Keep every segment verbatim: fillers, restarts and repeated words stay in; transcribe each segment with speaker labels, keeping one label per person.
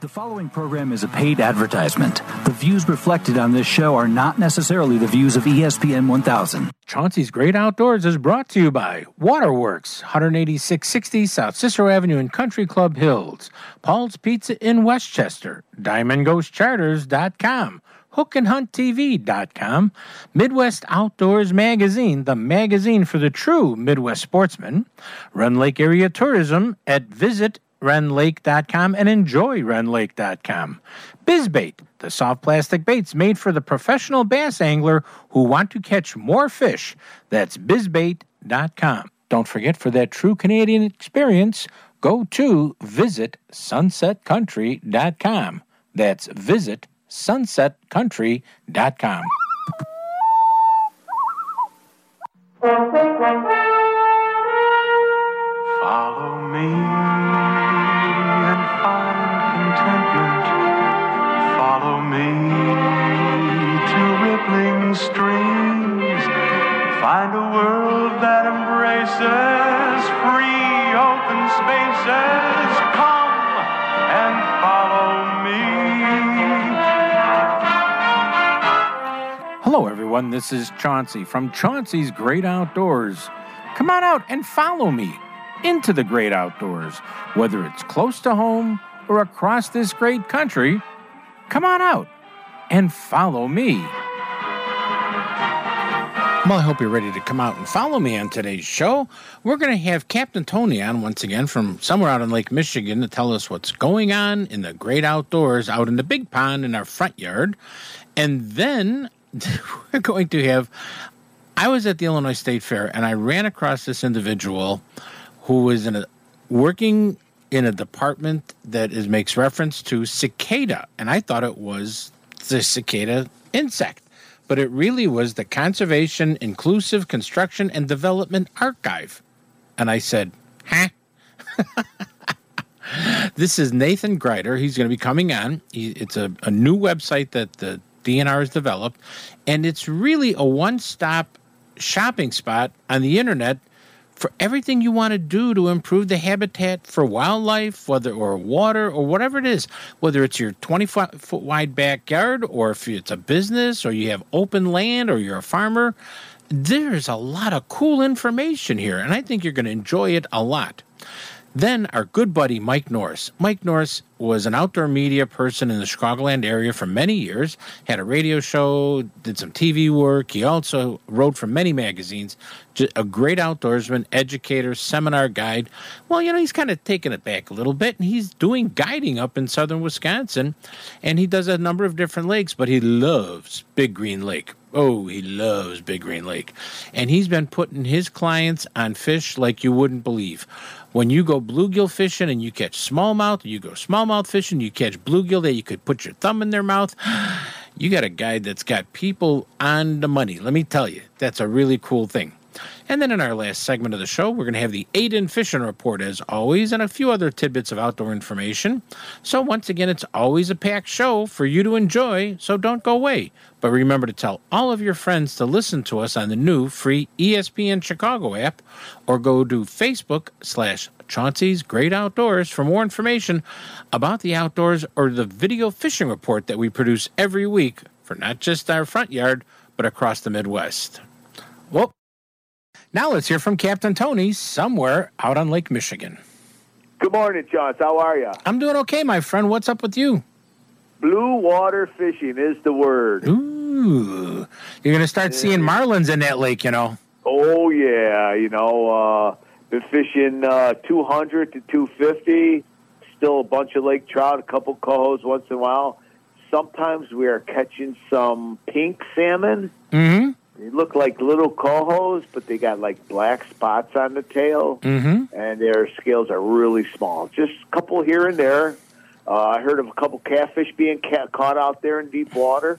Speaker 1: The following program is a paid advertisement. The views reflected on this show are not necessarily the views of E S P N one thousand.
Speaker 2: Chauncey's Great Outdoors is brought to you by Waterworks, one eighty-six sixty South Cicero Avenue in Country Club Hills, Paul's Pizza in Westchester, Diamond Ghost Charters dot com, Hook and Hunt T V dot com, Midwest Outdoors Magazine, the magazine for the true Midwest sportsman, Rend Lake Area Tourism at Visit Rend Lake dot com and enjoy Rend Lake dot com. BizBait, the soft plastic baits made for the professional bass angler who want to catch more fish. That's Biz Bait dot com. Don't forget, for that true Canadian experience, go to Visit Sunset Country dot com. That's Visit Sunset Country dot com.
Speaker 3: Follow me and find contentment. Follow me to rippling streams. Find a world that embraces free open spaces. Come and follow me.
Speaker 2: Hello, everyone. This is Chauncey from Chauncey's Great Outdoors. Come on out and follow me into the great outdoors, whether it's close to home or across this great country. Come on out and follow me. Well, I hope you're ready to come out and follow me on today's show. We're going to have Captain Tony on once again from somewhere out in Lake Michigan to tell us what's going on in the great outdoors out in the big pond in our front yard. And then we're going to have, I was at the Illinois State Fair and I ran across this individual who was in a, working in a department that is makes reference to cicada. And I thought it was the cicada insect. But it really was the Conservation, Inclusive Construction, and Development Archive. And I said, huh? This is Nathan Grider. He's going to be coming on. He, it's a, a new website that the D N R has developed. And it's really a one-stop shopping spot on the internet for everything you want to do to improve the habitat for wildlife, whether or water or whatever it is, whether it's your twenty-foot wide backyard or if it's a business or you have open land or you're a farmer. There's a lot of cool information here, and I think you're going to enjoy it a lot. Then our good buddy Mike Norris. Mike Norris was an outdoor media person in the Chicagoland area for many years, had a radio show, did some T V work. He also wrote for many magazines, a great outdoorsman, educator, seminar guide. Well, you know, he's kind of taken it back a little bit, and he's doing guiding up in southern Wisconsin, and he does a number of different lakes, but he loves Big Green Lake. Oh, he loves Big Green Lake. And he's been putting his clients on fish like you wouldn't believe. When you go bluegill fishing and you catch smallmouth, you go smallmouth fishing, you catch bluegill that you could put your thumb in their mouth, you got a guy that's got people on the money. Let me tell you, that's a really cool thing. And then in our last segment of the show, we're going to have the Aiden Fishing Report, as always, and a few other tidbits of outdoor information. So once again, it's always a packed show for you to enjoy, so don't go away. But remember to tell all of your friends to listen to us on the new free E S P N Chicago app, or go to Facebook slash Chauncey's Great Outdoors for more information about the outdoors or the video fishing report that we produce every week for not just our front yard, but across the Midwest. Well, now let's hear from Captain Tony somewhere out on Lake Michigan.
Speaker 4: Good morning, John. How are you?
Speaker 2: I'm doing okay, my friend. What's up with you?
Speaker 4: Blue water fishing is the word.
Speaker 2: Ooh. You're going to start yeah. seeing marlins in that lake, you know.
Speaker 4: Oh, yeah. You know, uh, been fishing uh, two hundred to two fifty. Still a bunch of lake trout, a couple cohos once in a while. Sometimes we are catching some pink salmon.
Speaker 2: Mm-hmm.
Speaker 4: They look like little cohos, but they got like black spots on the tail,
Speaker 2: mm-hmm.
Speaker 4: and their scales are really small. Just a couple here and there. Uh, I heard of a couple catfish being ca- caught out there in deep water.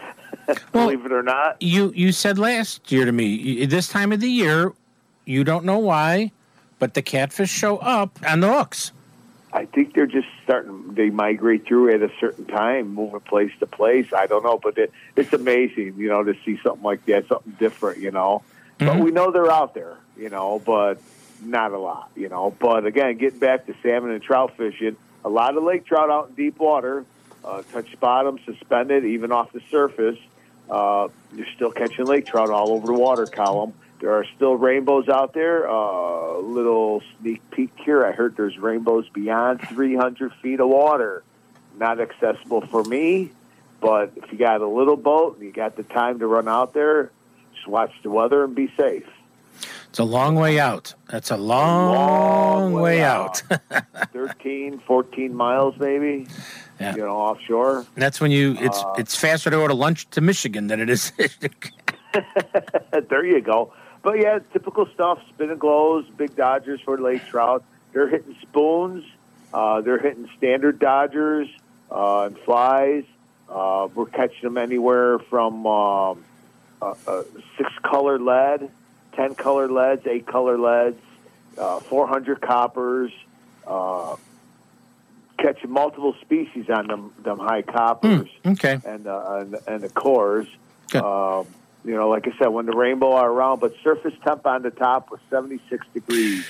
Speaker 2: Well,
Speaker 4: believe it or not.
Speaker 2: You you said last year to me, this time of the year, you don't know why, but the catfish show up on the hooks.
Speaker 4: I think they're just starting, they migrate through at a certain time, moving place to place. I don't know, but it, it's amazing, you know, to see something like that, something different, you know. Mm-hmm. But we know they're out there, you know, but not a lot, you know. But, again, getting back to salmon and trout fishing, a lot of lake trout out in deep water, uh, touch bottom, suspended, even off the surface. Uh, you're still catching lake trout all over the water column. There are still rainbows out there. A uh, little sneak peek here. I heard there's rainbows beyond three hundred feet of water. Not accessible for me, but if you got a little boat and you got the time to run out there, just watch the weather and be safe.
Speaker 2: It's a long way out. That's a long, long way, way out. out.
Speaker 4: thirteen, fourteen miles maybe, yeah. You know, offshore.
Speaker 2: And that's when you, it's uh, it's faster to go to lunch to Michigan than it is.
Speaker 4: There you go. But, yeah, typical stuff, spin and glows, big dodgers for lake trout. They're hitting spoons. Uh, they're hitting standard dodgers uh, and flies. Uh, we're catching them anywhere from um, uh, uh, six-color lead, ten-color leads, eight-color leads, uh, four hundred coppers, uh, catching multiple species on them, them high coppers
Speaker 2: mm, okay.
Speaker 4: and, uh, and, and the cores. Um, you know, like I said, when the rainbow are around, but surface temp on the top was seventy-six degrees.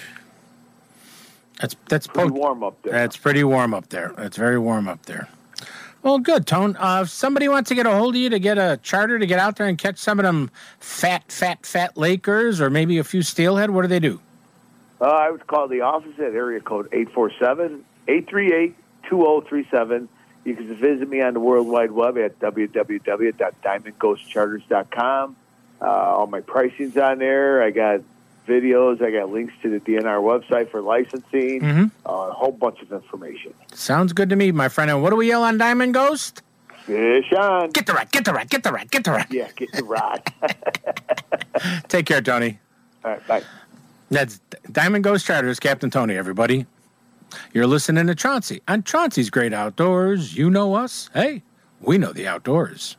Speaker 2: That's that's
Speaker 4: pretty
Speaker 2: po-
Speaker 4: warm up there.
Speaker 2: That's pretty warm up there. That's very warm up there. Well, good, Tone. Uh, if somebody wants to get a hold of you to get a charter to get out there and catch some of them fat, fat, fat Lakers or maybe a few steelhead, what do they do?
Speaker 4: Uh, I would call the office at area code eight four seven, eight three eight, two zero three seven. You can visit me on the World Wide Web at w w w dot diamond ghost charters dot com. Uh, all my pricing's on there. I got videos. I got links to the D N R website for licensing.
Speaker 2: Mm-hmm.
Speaker 4: Uh, a whole bunch of information.
Speaker 2: Sounds good to me, my friend. And what do we yell on Diamond Ghost?
Speaker 4: Fish on.
Speaker 2: Get the rat, get the rat, get the rat, get the rat.
Speaker 4: Yeah, get the rat.
Speaker 2: Take care, Tony.
Speaker 4: All right, bye.
Speaker 2: That's Diamond Ghost Charters, Captain Tony, everybody. You're listening to Chauncey on Chauncey's Great Outdoors. You know us. Hey, we know the outdoors.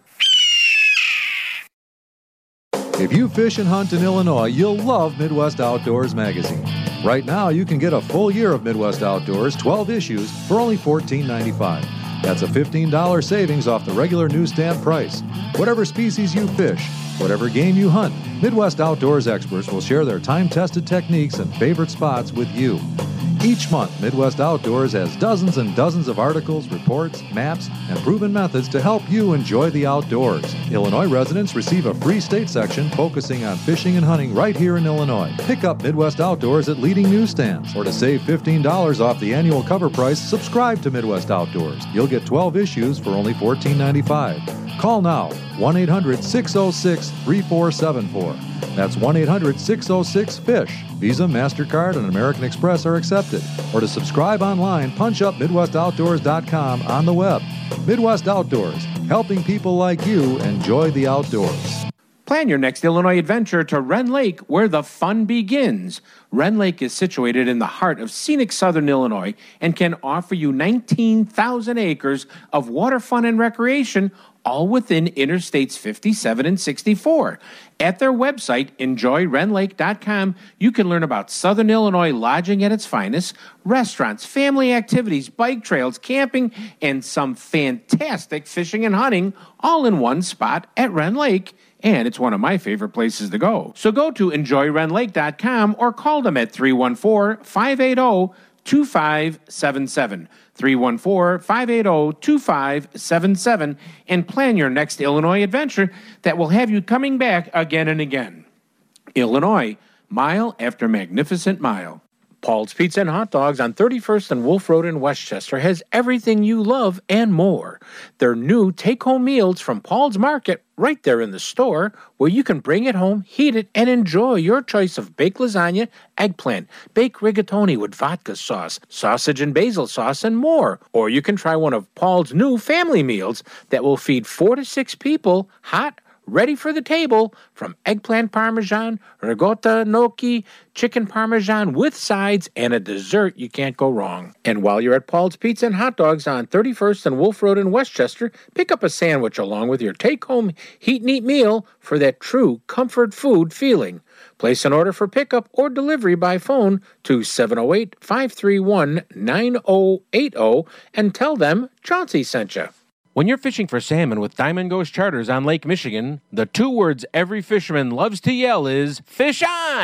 Speaker 5: If you fish and hunt in Illinois, you'll love Midwest Outdoors magazine. Right now, you can get a full year of Midwest Outdoors, twelve issues, for only fourteen ninety-five. That's a fifteen dollars savings off the regular newsstand price. Whatever species you fish, whatever game you hunt, Midwest Outdoors experts will share their time-tested techniques and favorite spots with you. Each month, Midwest Outdoors has dozens and dozens of articles, reports, maps, and proven methods to help you enjoy the outdoors. Illinois residents receive a free state section focusing on fishing and hunting right here in Illinois. Pick up Midwest Outdoors at leading newsstands, or to save fifteen dollars off the annual cover price, subscribe to Midwest Outdoors. You'll get twelve issues for only fourteen ninety-five. Call now, one eight hundred, six oh six, three four seven four. That's one eight hundred, six oh six, FISH. Visa, MasterCard, and American Express are accepted. Or to subscribe online, punch up midwest outdoors dot com on the web. Midwest Outdoors, helping people like you enjoy the outdoors.
Speaker 2: Plan your next Illinois adventure to Wren Lake, where the fun begins. Wren Lake is situated in the heart of scenic southern Illinois and can offer you nineteen thousand acres of water fun and recreation, all within Interstates fifty-seven and sixty-four. At their website, enjoy ren lake dot com, you can learn about Southern Illinois lodging at its finest, restaurants, family activities, bike trails, camping, and some fantastic fishing and hunting, all in one spot at Wren Lake. And it's one of my favorite places to go. So go to enjoy ren lake dot com or call them at three one four, five eight zero, two five seven seven. three one four, five eight zero, two five seven seven and plan your next Illinois adventure that will have you coming back again and again. Illinois, mile after magnificent mile. Paul's Pizza and Hot Dogs on thirty-first and Wolf Road in Westchester has everything you love and more. Their new take-home meals from Paul's Market right there in the store, where you can bring it home, heat it, and enjoy your choice of baked lasagna, eggplant, baked rigatoni with vodka sauce, sausage and basil sauce, and more. Or you can try one of Paul's new family meals that will feed four to six people, hot, ready for the table, from eggplant parmesan, ricotta gnocchi, chicken parmesan with sides, and a dessert you can't go wrong. And while you're at Paul's Pizza and Hot Dogs on thirty-first and Wolf Road in Westchester, pick up a sandwich along with your take-home heat and eat meal for that true comfort food feeling. Place an order for pickup or delivery by phone to seven oh eight, five three one, nine oh eight oh and tell them Chauncey sent you. When you're fishing for salmon with Diamond Ghost Charters on Lake Michigan, the two words every fisherman loves to yell is, fish on!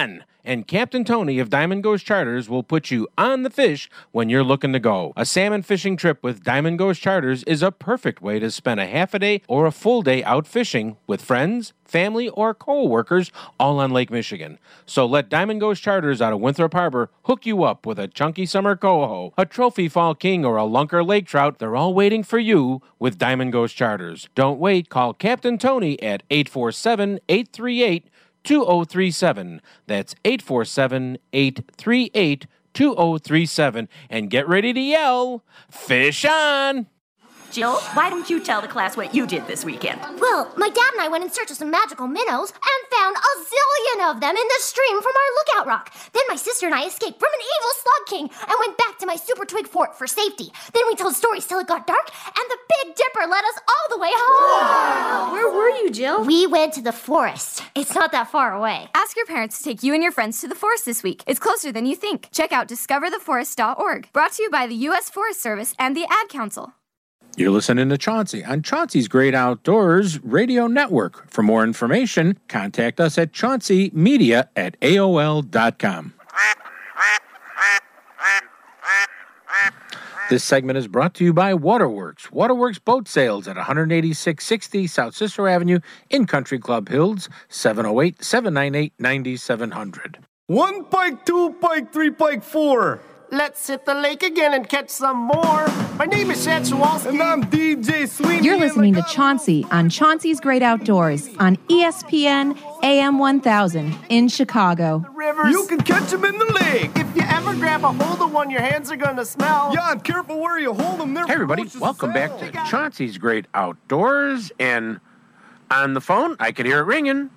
Speaker 2: and Captain Tony of Diamond Ghost Charters will put you on the fish when you're looking to go. A salmon fishing trip with Diamond Ghost Charters is a perfect way to spend a half a day or a full day out fishing with friends, family, or co-workers all on Lake Michigan. So let Diamond Ghost Charters out of Winthrop Harbor hook you up with a chunky summer coho, a trophy fall king, or a lunker lake trout. They're all waiting for you with Diamond Ghost Charters. Don't wait. Call Captain Tony at eight four seven, eight three eight, two zero three seven. That's eight four seven, eight three eight, two zero three seven. And get ready to yell, fish on!
Speaker 6: Jill, why don't you tell the class what you did this weekend?
Speaker 7: Well, my dad and I went in search of some magical minnows and found a zillion of them in the stream from our lookout rock. Then my sister and I escaped from an evil slug king and went back to my super twig fort for safety. Then we told stories till it got dark, and the Big Dipper led us all the way home.
Speaker 8: Wow. Where were you, Jill?
Speaker 7: We went to the forest. It's not that far away.
Speaker 8: Ask your parents to take you and your friends to the forest this week. It's closer than you think. Check out discover the forest dot org. Brought to you by the U S Forest Service and the Ad Council.
Speaker 2: You're listening to Chauncey on Chauncey's Great Outdoors Radio Network. For more information, contact us at chaunceymedia at A O L dot com. This segment is brought to you by Waterworks. Waterworks Boat Sales at one eighty-six sixty South Cicero Avenue in Country Club Hills, seven oh eight, seven nine eight, nine seven hundred.
Speaker 9: One pike, two pike, three pike, four.
Speaker 10: Let's hit the lake again and catch some more. My name is Chad Chewalski.
Speaker 9: And I'm D J Sweeney.
Speaker 11: You're listening to Chauncey on Chauncey's Great Outdoors on E S P N A M one thousand in Chicago.
Speaker 10: The rivers.
Speaker 9: You can catch them in the lake.
Speaker 10: If you ever grab a hold of one, your hands are going to smell.
Speaker 9: Yeah, and careful where you hold them. They're
Speaker 2: hey, everybody. Welcome back to Chauncey's Great Outdoors. And on the phone, I can hear it ringing.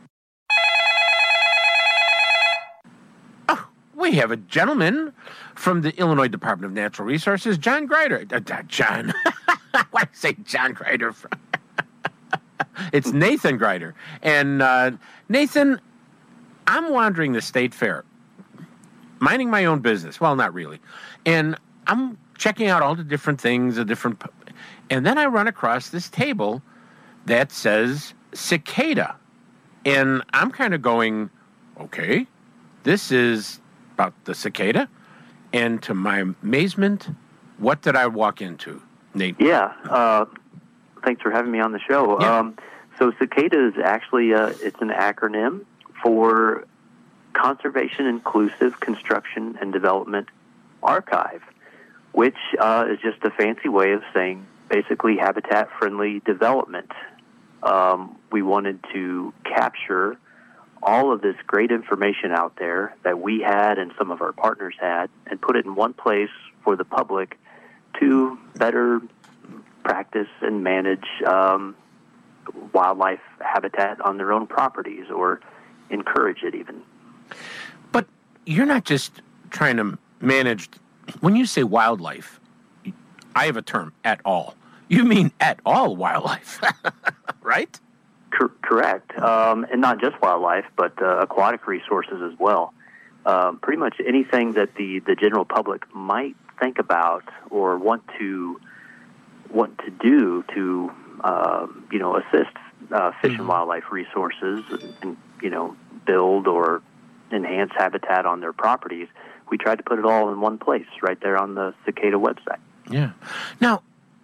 Speaker 2: Oh, we have a gentleman from the Illinois Department of Natural Resources, John Grider. Uh, uh, John. Why did I say John Grider? It's Nathan Grider. And uh, Nathan, I'm wandering the state fair, minding my own business. Well, not really. And I'm checking out all the different things, the different, and then I run across this table that says cicada. And I'm kind of going, okay, this is about the cicada. And to my amazement, what did I walk into, Nate?
Speaker 12: Yeah, uh, thanks for having me on the show.
Speaker 2: Yeah.
Speaker 12: Um, so cicada is actually, uh, it's an acronym for Conservation Inclusive Construction and Development Archive, which uh, is just a fancy way of saying basically habitat-friendly development. Um, we wanted to capture all of this great information out there that we had and some of our partners had and put it in one place for the public to better practice and manage um, wildlife habitat on their own properties or encourage it even.
Speaker 2: But you're not just trying to manage, when you say wildlife, I have a term, at all. You mean at all wildlife, right?
Speaker 12: Cor- correct. Um, and not just wildlife, but uh, aquatic resources as well. Um, pretty much anything that the, the general public might think about or want to want to do to, uh, you know, assist uh, fish and wildlife resources and, and, you know, build or enhance habitat on their properties. We tried to put it all in one place right there on the Cicada website.
Speaker 2: Yeah. Now,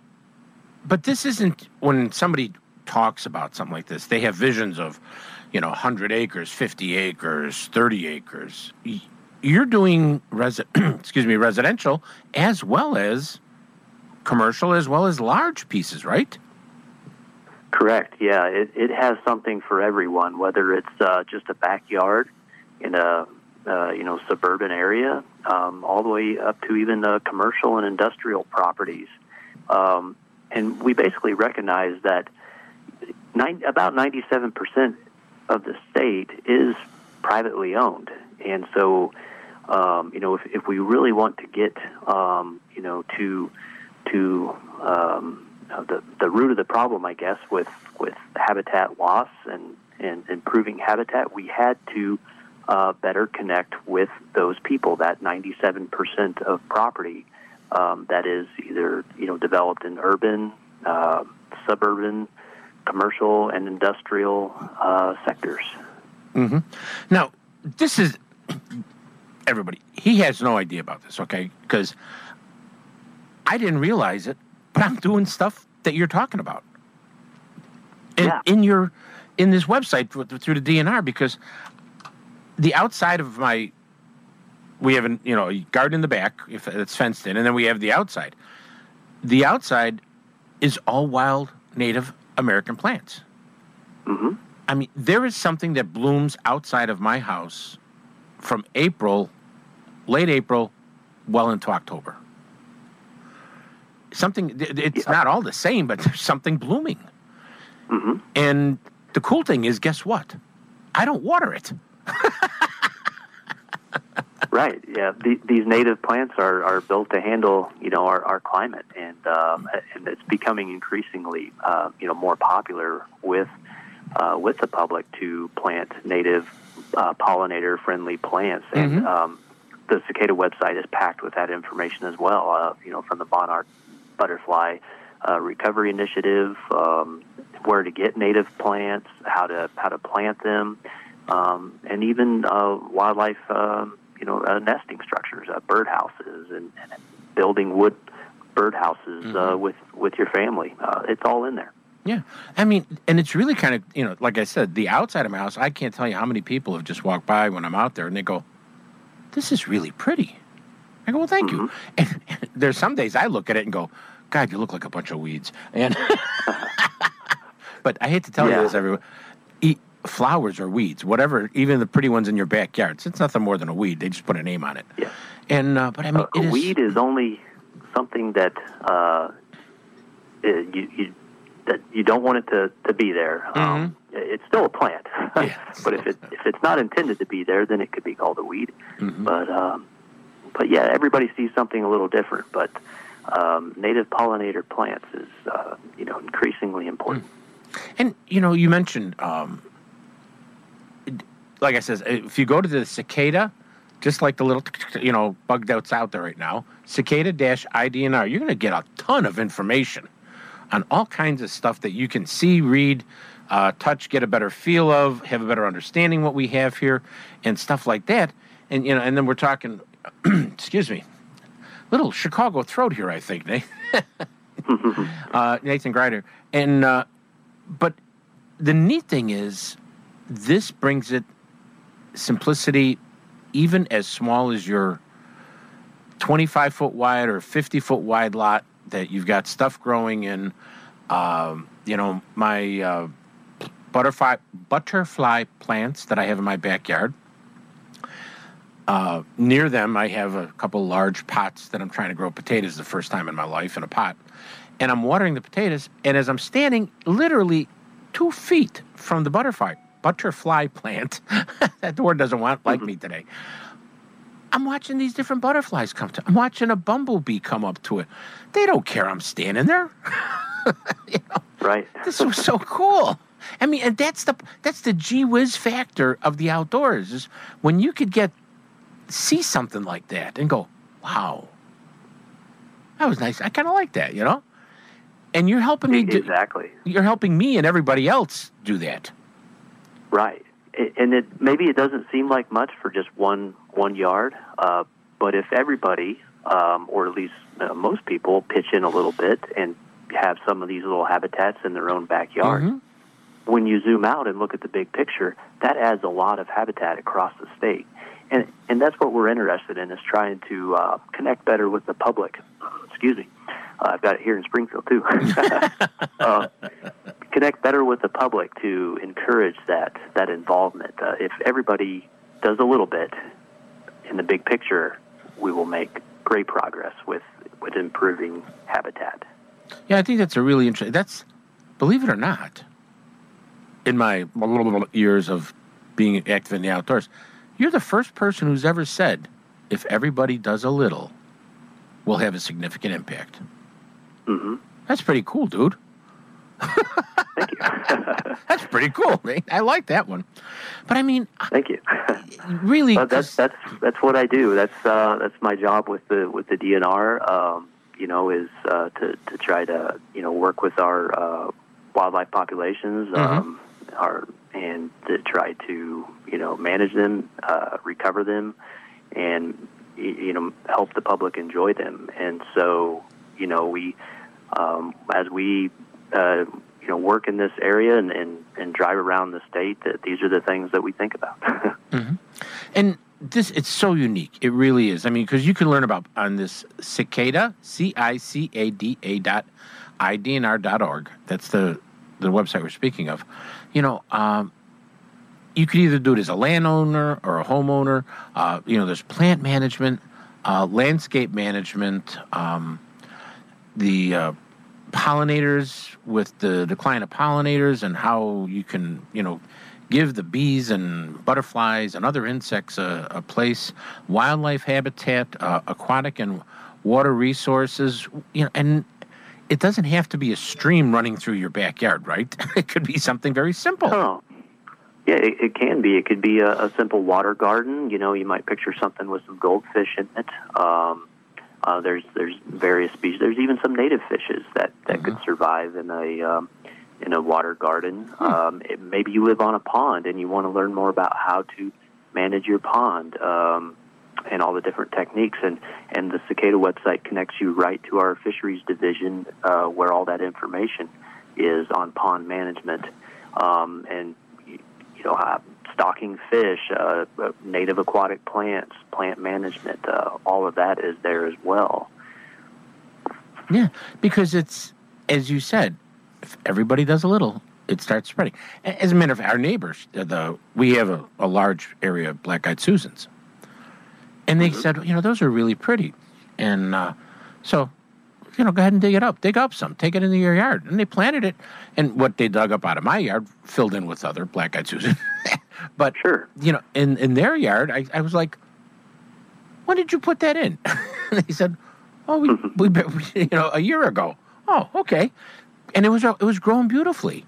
Speaker 2: but this isn't, when somebody talks about something like this, they have visions of, you know, one hundred acres, fifty acres, thirty acres. You're doing resi- excuse me, residential as well as commercial as well as large pieces, right?
Speaker 12: Correct. Yeah, it, it has something for everyone, whether it's uh, just a backyard in a uh, you know suburban area, um, all the way up to even uh, commercial and industrial properties. Um, and we basically recognize that nine, about ninety-seven percent of the state is privately owned, and so um, you know if, if we really want to get um, you know to to um, the the root of the problem, I guess, with with habitat loss and, and improving habitat, we had to uh, better connect with those people, that ninety-seven percent of property um, that is either you know developed in urban, uh, suburban, commercial, and industrial uh, sectors.
Speaker 2: Mm-hmm. Now, this is everybody, he has no idea about this, okay? Because I didn't realize it, but I'm doing stuff that you're talking about. In,
Speaker 12: yeah.
Speaker 2: in your, in this website through the D N R, because the outside of my, we have an, you know, a garden in the back, if it's fenced in, and then we have the outside. The outside is all wild Native American plants.
Speaker 12: Mm-hmm.
Speaker 2: I mean, there is something that blooms outside of my house from April, late April, well into October. Something, it's yeah. not all the same, but there's something blooming.
Speaker 12: Mm-hmm.
Speaker 2: And the cool thing is, guess what? I don't water it.
Speaker 12: Right. Yeah. The, these native plants are, are built to handle, you know, our, our climate, and um, and it's becoming increasingly, uh, you know, more popular with uh, with the public to plant native uh, pollinator-friendly plants. And
Speaker 2: mm-hmm.
Speaker 12: um, the Cicada website is packed with that information as well. Uh, you know, from the Monarch Butterfly uh, Recovery Initiative, um, where to get native plants, how to how to plant them, um, and even uh, wildlife. Um, you know, uh, nesting structures, uh, birdhouses, and, and building wood birdhouses
Speaker 2: mm-hmm.
Speaker 12: uh, with, with your family. Uh, it's all in there.
Speaker 2: Yeah. I mean, and it's really kind of, you know, like I said, the outside of my house, I can't tell you how many people have just walked by when I'm out there and they go, this is really pretty. I go, well, thank
Speaker 12: mm-hmm.
Speaker 2: you. And, and there's some days I look at it and go, God, you look like a bunch of weeds. And but I hate to tell
Speaker 12: yeah.
Speaker 2: you this, everyone. Eat, flowers or weeds, whatever, even the pretty ones in your backyard. It's nothing more than a weed. They just put a name on it.
Speaker 12: Yeah.
Speaker 2: And uh, but I mean,
Speaker 12: uh,
Speaker 2: it
Speaker 12: a
Speaker 2: is...
Speaker 12: weed is only something that uh, you, you that you don't want it to, to be there.
Speaker 2: Mm-hmm.
Speaker 12: Um, it's still a plant,
Speaker 2: yeah,
Speaker 12: but if it if it's not intended to be there, then it could be called a weed.
Speaker 2: Mm-hmm.
Speaker 12: But um, but yeah, everybody sees something a little different. But um, native pollinator plants is uh, you know increasingly important.
Speaker 2: And you know, you mentioned. Um, Like I said, if you go to the cicada, just like the little, you know, bug that's out there right now, cicada-I D N R, you're going to get a ton of information on all kinds of stuff that you can see, read, uh, touch, get a better feel of, have a better understanding what we have here, and stuff like that. And you know, and then we're talking, excuse me, little Chicago throat here, I think, Nate. uh, Nathan Grider. And uh, but the neat thing is, this brings it. Simplicity, even as small as your twenty-five foot wide or fifty foot wide lot that you've got stuff growing in. Um, you know, my uh, butterfly butterfly plants that I have in my backyard. Uh, near them, I have a couple large pots that I'm trying to grow potatoes the first time in my life in a pot, and I'm watering the potatoes. And as I'm standing, literally two feet from the butterfly. Butterfly plant. That word doesn't want like mm-hmm. me today. I'm watching these different butterflies come to. I'm watching a bumblebee come up to it. They don't care I'm standing there. You know?
Speaker 12: Right.
Speaker 2: This was so cool. I mean, and that's the that's the gee whiz factor of the outdoors is when you could get see something like that and go, wow, that was nice. I kind of like that, you know. And you're helping me do,
Speaker 12: exactly.
Speaker 2: You're helping me and everybody else do that.
Speaker 12: Right, and it maybe it doesn't seem like much for just one one yard, uh, but if everybody, um, or at least uh, most people, pitch in a little bit and have some of these little habitats in their own backyard, mm-hmm. when you zoom out and look at the big picture, that adds a lot of habitat across the state, and and that's what we're interested in is trying to uh, connect better with the public. Excuse me. Uh, I've got it here in Springfield, too. uh, connect better with the public to encourage that that involvement. Uh, if everybody does a little bit in the big picture, we will make great progress with, with improving habitat.
Speaker 2: Yeah, I think that's a really interesting... That's, believe it or not, in my years of being active in the outdoors, you're the first person who's ever said, if everybody does a little, we'll have a significant impact.
Speaker 12: Mm-hmm.
Speaker 2: That's pretty cool, dude.
Speaker 12: Thank you.
Speaker 2: That's pretty cool, man. I like that one. But I mean,
Speaker 12: thank you.
Speaker 2: Really,
Speaker 12: well, that's that's that's what I do. That's uh, that's my job with the with the D N R. Um, you know, is uh, to to try to you know work with our uh, wildlife populations,
Speaker 2: mm-hmm.
Speaker 12: um, our and to try to, you know, manage them, uh, recover them, and, you know, help the public enjoy them. And so, you know, we, um, as we, uh, you know, work in this area and, and, and drive around the state, that these are the things that we think about.
Speaker 2: Mm-hmm. And this, it's so unique. It really is. I mean, because you can learn about on this Cicada, C I C A D A dot I D N R dot org. That's the, the website we're speaking of. You know, um, you could either do it as a landowner or a homeowner. Uh, you know, there's plant management, uh, landscape management, um, the uh, pollinators with the decline of pollinators and how you can, you know, give the bees and butterflies and other insects a, a place, wildlife habitat, uh, aquatic and water resources, you know, and it doesn't have to be a stream running through your backyard, right? It could be something very simple.
Speaker 12: Oh, yeah, it, it can be. It could be a, a simple water garden. You know, you might picture something with some goldfish in it. Um, uh, there's there's various species. There's even some native fishes that, that mm-hmm. could survive in a um, in a water garden. Hmm. Um, it, maybe you live on a pond and you want to learn more about how to manage your pond um, and all the different techniques. And, and the Cicada website connects you right to our fisheries division uh, where all that information is on pond management. Um, and, you know, uh, stocking fish, uh, native aquatic plants, plant management, uh, all of that is there as well.
Speaker 2: Yeah, because it's, as you said, if everybody does a little, it starts spreading. As a matter of fact, our neighbors, the we have a, a large area of black-eyed Susans. And they mm-hmm. said, you know, those are really pretty. And uh, so, you know, go ahead and dig it up. Dig up some. Take it into your yard. And they planted it. And what they dug up out of my yard filled in with other black-eyed Susan. But,
Speaker 12: sure.
Speaker 2: you know, in, in their yard, I, I was like, when did you put that in? And they said, oh, we, we, we, you know, a year ago. Oh, okay. And it was it was growing beautifully.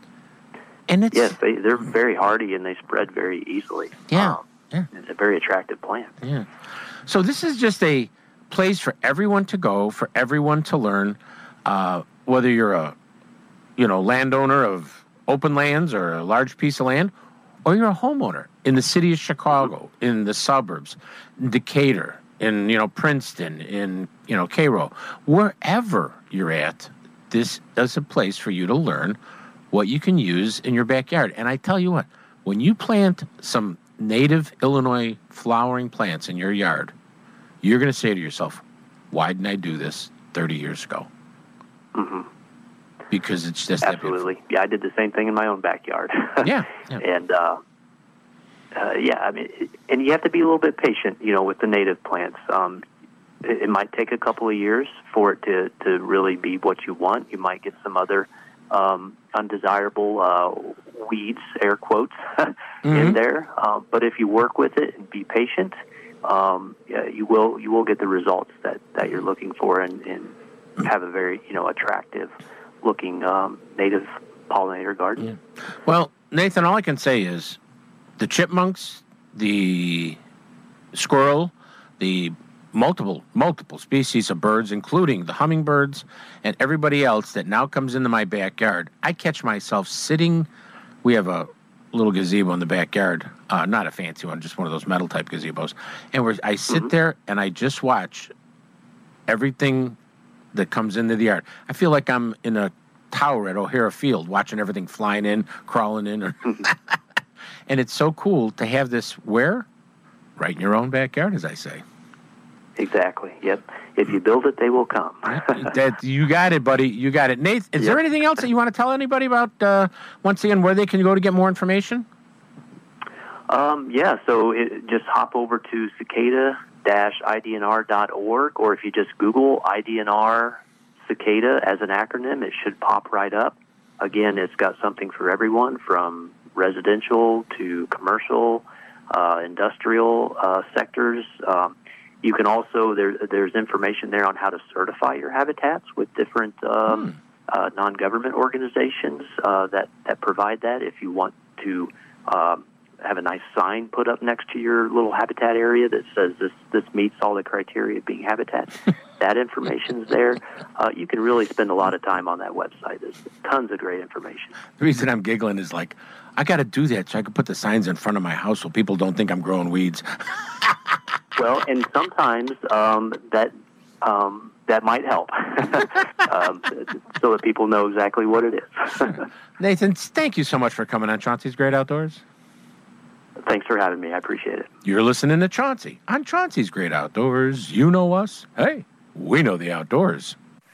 Speaker 2: And it's
Speaker 12: yes, they they're very hardy and they spread very easily.
Speaker 2: Yeah,
Speaker 12: um,
Speaker 2: yeah.
Speaker 12: It's a very attractive plant.
Speaker 2: Yeah. So this is just a place for everyone to go, for everyone to learn. Uh, whether you're a you know landowner of open lands or a large piece of land, or you're a homeowner in the city of Chicago, mm-hmm. in the suburbs, in Decatur, in you know Princeton, in you know Cairo, wherever you're at. This is a place for you to learn what you can use in your backyard. And I tell you what, when you plant some native Illinois flowering plants in your yard, you're going to say to yourself, why didn't I do this thirty years ago?
Speaker 12: Mm-hmm.
Speaker 2: Because it's just
Speaker 12: absolutely. Yeah, I did the same thing in my own backyard.
Speaker 2: yeah, yeah.
Speaker 12: And, uh, uh, yeah, I mean, and you have to be a little bit patient, you know, with the native plants. Um It, it might take a couple of years for it to, to really be what you want. You might get some other um, undesirable uh, weeds, air quotes, mm-hmm. in there. Uh, but if you work with it and be patient, um, yeah, you will you will get the results that, that you're looking for and, and have a very you know attractive looking um, native pollinator garden.
Speaker 2: Yeah. Well, Nathan, all I can say is the chipmunks, the squirrel, the multiple, multiple species of birds, including the hummingbirds and everybody else that now comes into my backyard. I catch myself sitting, we have a little gazebo in the backyard, uh, not a fancy one, just one of those metal type gazebos. And where I sit mm-hmm. there and I just watch everything that comes into the yard. I feel like I'm in a tower at O'Hara Field watching everything flying in, crawling in. Or and it's so cool to have this where? Right in your own backyard, as I say.
Speaker 12: Exactly. Yep. If you build it, they will come.
Speaker 2: that you got it, buddy. You got it. Nate, is yep. there anything else that you want to tell anybody about, uh, once again, where they can go to get more information?
Speaker 12: Um, yeah, so it, just hop over to cicada dash I D N R dot org, or if you just Google I D N R Cicada as an acronym, it should pop right up. Again, it's got something for everyone, from residential to commercial, uh, industrial uh, sectors. Um, You can also, there, there's information there on how to certify your habitats with different um, hmm. uh, non-government organizations uh, that, that provide that if you want to um, have a nice sign put up next to your little habitat area that says this this meets all the criteria of being habitat. That information's there. Uh, you can really spend a lot of time on that website. There's tons of great information.
Speaker 2: The reason I'm giggling is like, I got to do that so I can put the signs in front of my house so people don't think I'm growing weeds.
Speaker 12: Well, and sometimes um, that um, that might help, um, so that people know exactly what it is.
Speaker 2: Nathan, thank you so much for coming on Chauncey's Great Outdoors.
Speaker 12: Thanks for having me. I appreciate it.
Speaker 2: You're listening to Chauncey on Chauncey's Great Outdoors. You know us. Hey, we know the outdoors.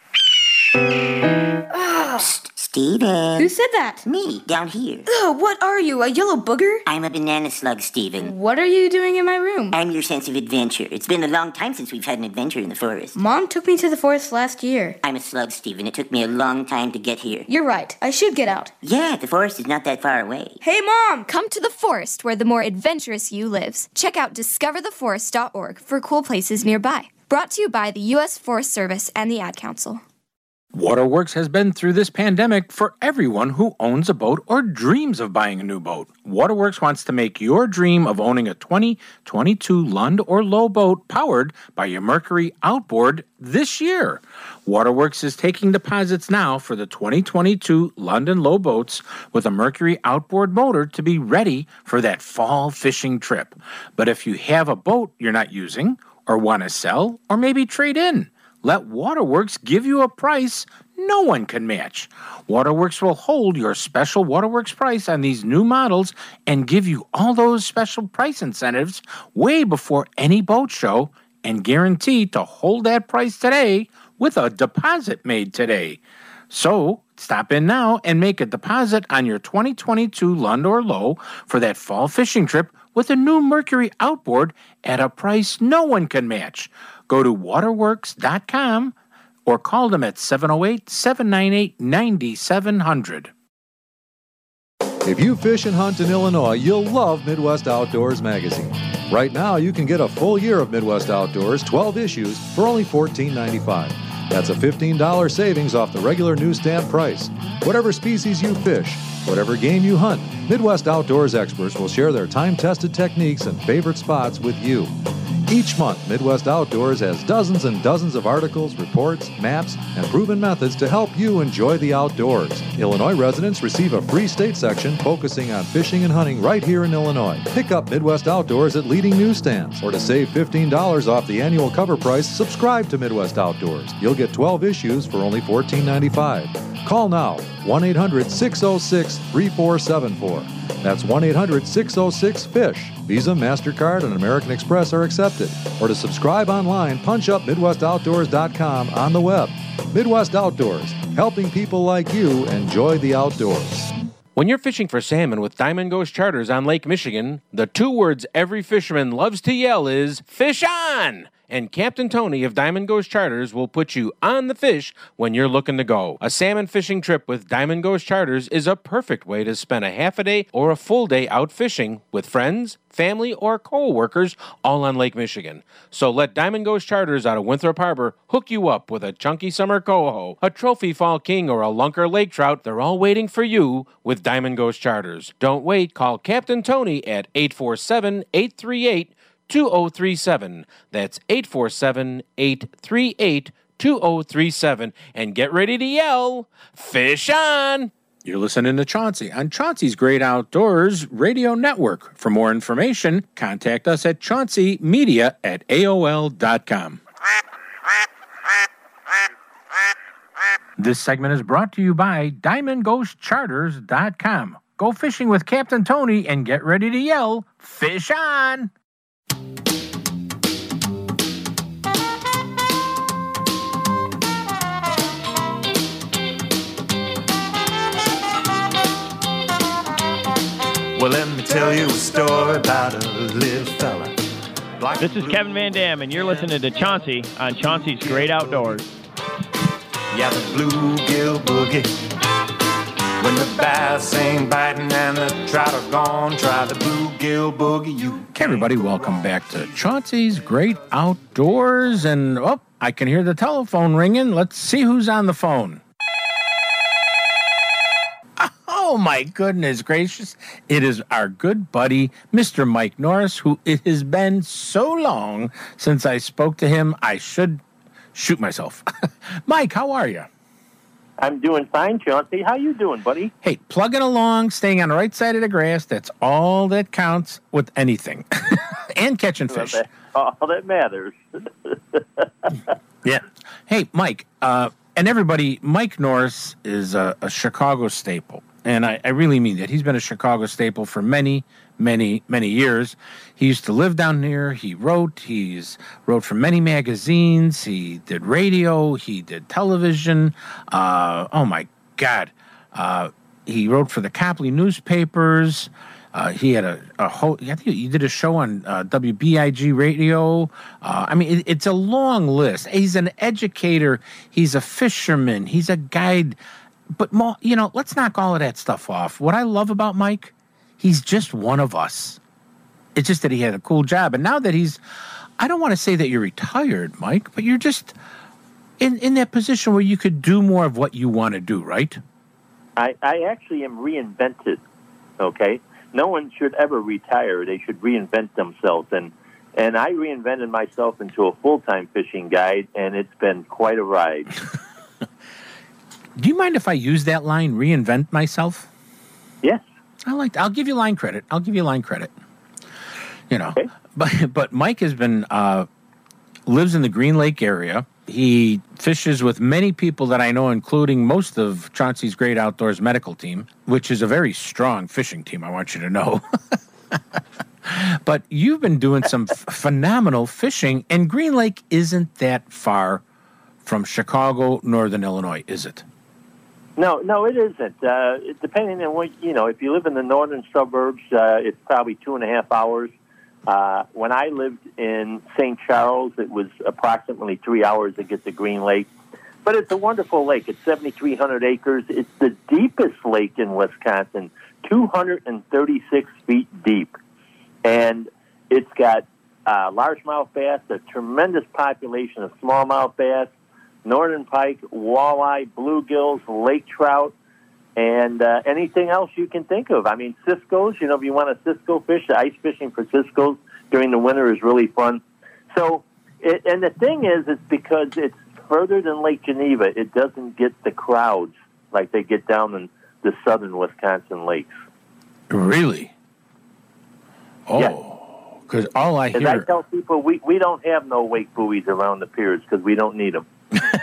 Speaker 13: Psst, Steven.
Speaker 14: Who said that?
Speaker 13: Me, down here.
Speaker 14: Ugh, what are you, a yellow booger?
Speaker 13: I'm a banana slug, Steven.
Speaker 14: What are you doing in my room?
Speaker 13: I'm your sense of adventure. It's been a long time since we've had an adventure in the forest.
Speaker 14: Mom took me to the forest last year.
Speaker 13: I'm a slug, Steven. It took me a long time to get here.
Speaker 14: You're right. I should get out.
Speaker 13: Yeah, the forest is not that far away.
Speaker 14: Hey, Mom!
Speaker 8: Come to the forest where the more adventurous you lives. Check out discover the forest dot org for cool places nearby. Brought to you by the U S Forest Service and the Ad Council.
Speaker 2: Waterworks has been through this pandemic for everyone who owns a boat or dreams of buying a new boat. Waterworks wants to make your dream of owning a twenty twenty-two Lund or Lowe boat powered by your Mercury outboard this year. Waterworks is taking deposits now for the twenty twenty-two Lund and Lowe boats with a Mercury outboard motor to be ready for that fall fishing trip. But if you have a boat you're not using or want to sell or maybe trade in, let Waterworks give you a price no one can match. Waterworks will hold your special Waterworks price on these new models and give you all those special price incentives way before any boat show and guarantee to hold that price today with a deposit made today. So stop in now and make a deposit on your twenty twenty-two Lund or Lowe for that fall fishing trip with a new Mercury outboard at a price no one can match. Go to waterworks dot com or call them at seven oh eight, seven nine eight, nine seven zero zero.
Speaker 5: If you fish and hunt in Illinois, you'll love Midwest Outdoors magazine. Right now, you can get a full year of Midwest Outdoors, twelve issues, for only fourteen ninety-five. That's a fifteen dollars savings off the regular newsstand price. Whatever species you fish, whatever game you hunt, Midwest Outdoors experts will share their time-tested techniques and favorite spots with you. Each month, Midwest Outdoors has dozens and dozens of articles, reports, maps, and proven methods to help you enjoy the outdoors. Illinois residents receive a free state section focusing on fishing and hunting right here in Illinois. Pick up Midwest Outdoors at leading newsstands. Or to save fifteen dollars off the annual cover price, subscribe to Midwest Outdoors. You'll get twelve issues for only fourteen ninety-five. Call now, one eight hundred, six oh six, three four seven four. That's one eight hundred, six oh six, FISH. Visa, MasterCard, and American Express are accepted. Or to subscribe online, punch up midwest outdoors dot com on the web. Midwest Outdoors, helping people like you enjoy the outdoors.
Speaker 2: When you're fishing for salmon with Diamond Ghost Charters on Lake Michigan, the two words every fisherman loves to yell is, "Fish on!" And Captain Tony of Diamond Ghost Charters will put you on the fish when you're looking to go. A salmon fishing trip with Diamond Ghost Charters is a perfect way to spend a half a day or a full day out fishing with friends, family, or co-workers all on Lake Michigan. So let Diamond Ghost Charters out of Winthrop Harbor hook you up with a chunky summer coho, a trophy fall king, or a lunker lake trout. They're all waiting for you with Diamond Ghost Charters. Don't wait. Call Captain Tony at eight four seven, eight three eight, two oh three seven. That's eight four seven, eight three eight, two oh three seven. And get ready to yell, "Fish on!" You're listening to Chauncey on Chauncey's Great Outdoors Radio Network. For more information, contact us at chauncey media at A O L dot com. This segment is brought to you by diamond ghost charters dot com. Go fishing with Captain Tony and get ready to yell, "Fish on!"
Speaker 15: Well, let me tell you a story about a little fella. Like
Speaker 16: this is Kevin Van Dam, and you're listening to Chauncey on Chauncey's Great Outdoors.
Speaker 15: Yeah, the bluegill boogie. When the bass ain't biting and the trout are gone, try the bluegill boogie. You
Speaker 2: Hey everybody, welcome back to Chauncey's Great Outdoors. And, oh, I can hear the telephone ringing. Let's see who's on the phone. Oh, Oh, my goodness gracious. It is our good buddy, Mister Mike Norris, who it has been so long since I spoke to him, I should shoot myself. Mike, how are you?
Speaker 17: I'm doing fine, Chauncey. How you doing, buddy?
Speaker 2: Hey, plugging along, staying on the right side of the grass. That's all that counts with anything. And catching fish.
Speaker 17: All that matters.
Speaker 2: Yeah. Hey, Mike, uh, and everybody, Mike Norris is a, a Chicago staple. And I, I really mean that. He's been a Chicago staple for many, many, many years. He used to live down here. He wrote. He's wrote for many magazines. He did radio. He did television. Uh, oh, my God. Uh, he wrote for the Copley newspapers. Uh, he had a, a whole, I think he did a show on uh, W B I G radio. Uh, I mean, it, it's a long list. He's an educator. He's a fisherman. He's a guide. But, you know, let's knock all of that stuff off. What I love about Mike, he's just one of us. It's just that he had a cool job. And now that he's, I don't want to say that you're retired, Mike, but you're just in, in that position where you could do more of what you want to do, right?
Speaker 17: I, I actually am reinvented, okay? No one should ever retire. They should reinvent themselves. And, and I reinvented myself into a full-time fishing guide, and it's been quite a ride.
Speaker 2: Do you mind if I use that line, reinvent myself?
Speaker 17: Yes.
Speaker 2: I like. I'll give you line credit. I'll give you line credit. You know,
Speaker 17: okay.
Speaker 2: but but Mike has been uh, lives in the Green Lake area. He fishes with many people that I know, including most of Chauncey's Great Outdoors medical team, which is a very strong fishing team. I want you to know. But you've been doing some f- phenomenal fishing, and Green Lake isn't that far from Chicago, Northern Illinois, is it?
Speaker 17: No, no, it isn't. Uh, depending on what, you know, if you live in the northern suburbs, uh, it's probably two and a half hours. Uh, when I lived in Saint Charles, it was approximately three hours to get to Green Lake. But it's a wonderful lake. It's seventy-three hundred acres. It's the deepest lake in Wisconsin, two hundred thirty-six feet deep. And it's got uh, largemouth bass, a tremendous population of smallmouth bass, northern pike, walleye, bluegills, lake trout, and uh, anything else you can think of. I mean, Cisco's, you know, if you want a Cisco fish, the ice fishing for Cisco's during the winter is really fun. So, it, and the thing is, it's because it's further than Lake Geneva. It doesn't get the crowds like they get down in the southern Wisconsin lakes.
Speaker 2: Really? Oh, because all I
Speaker 17: As
Speaker 2: hear...
Speaker 17: I tell people, we, we don't have no wake buoys around the piers because we don't need them.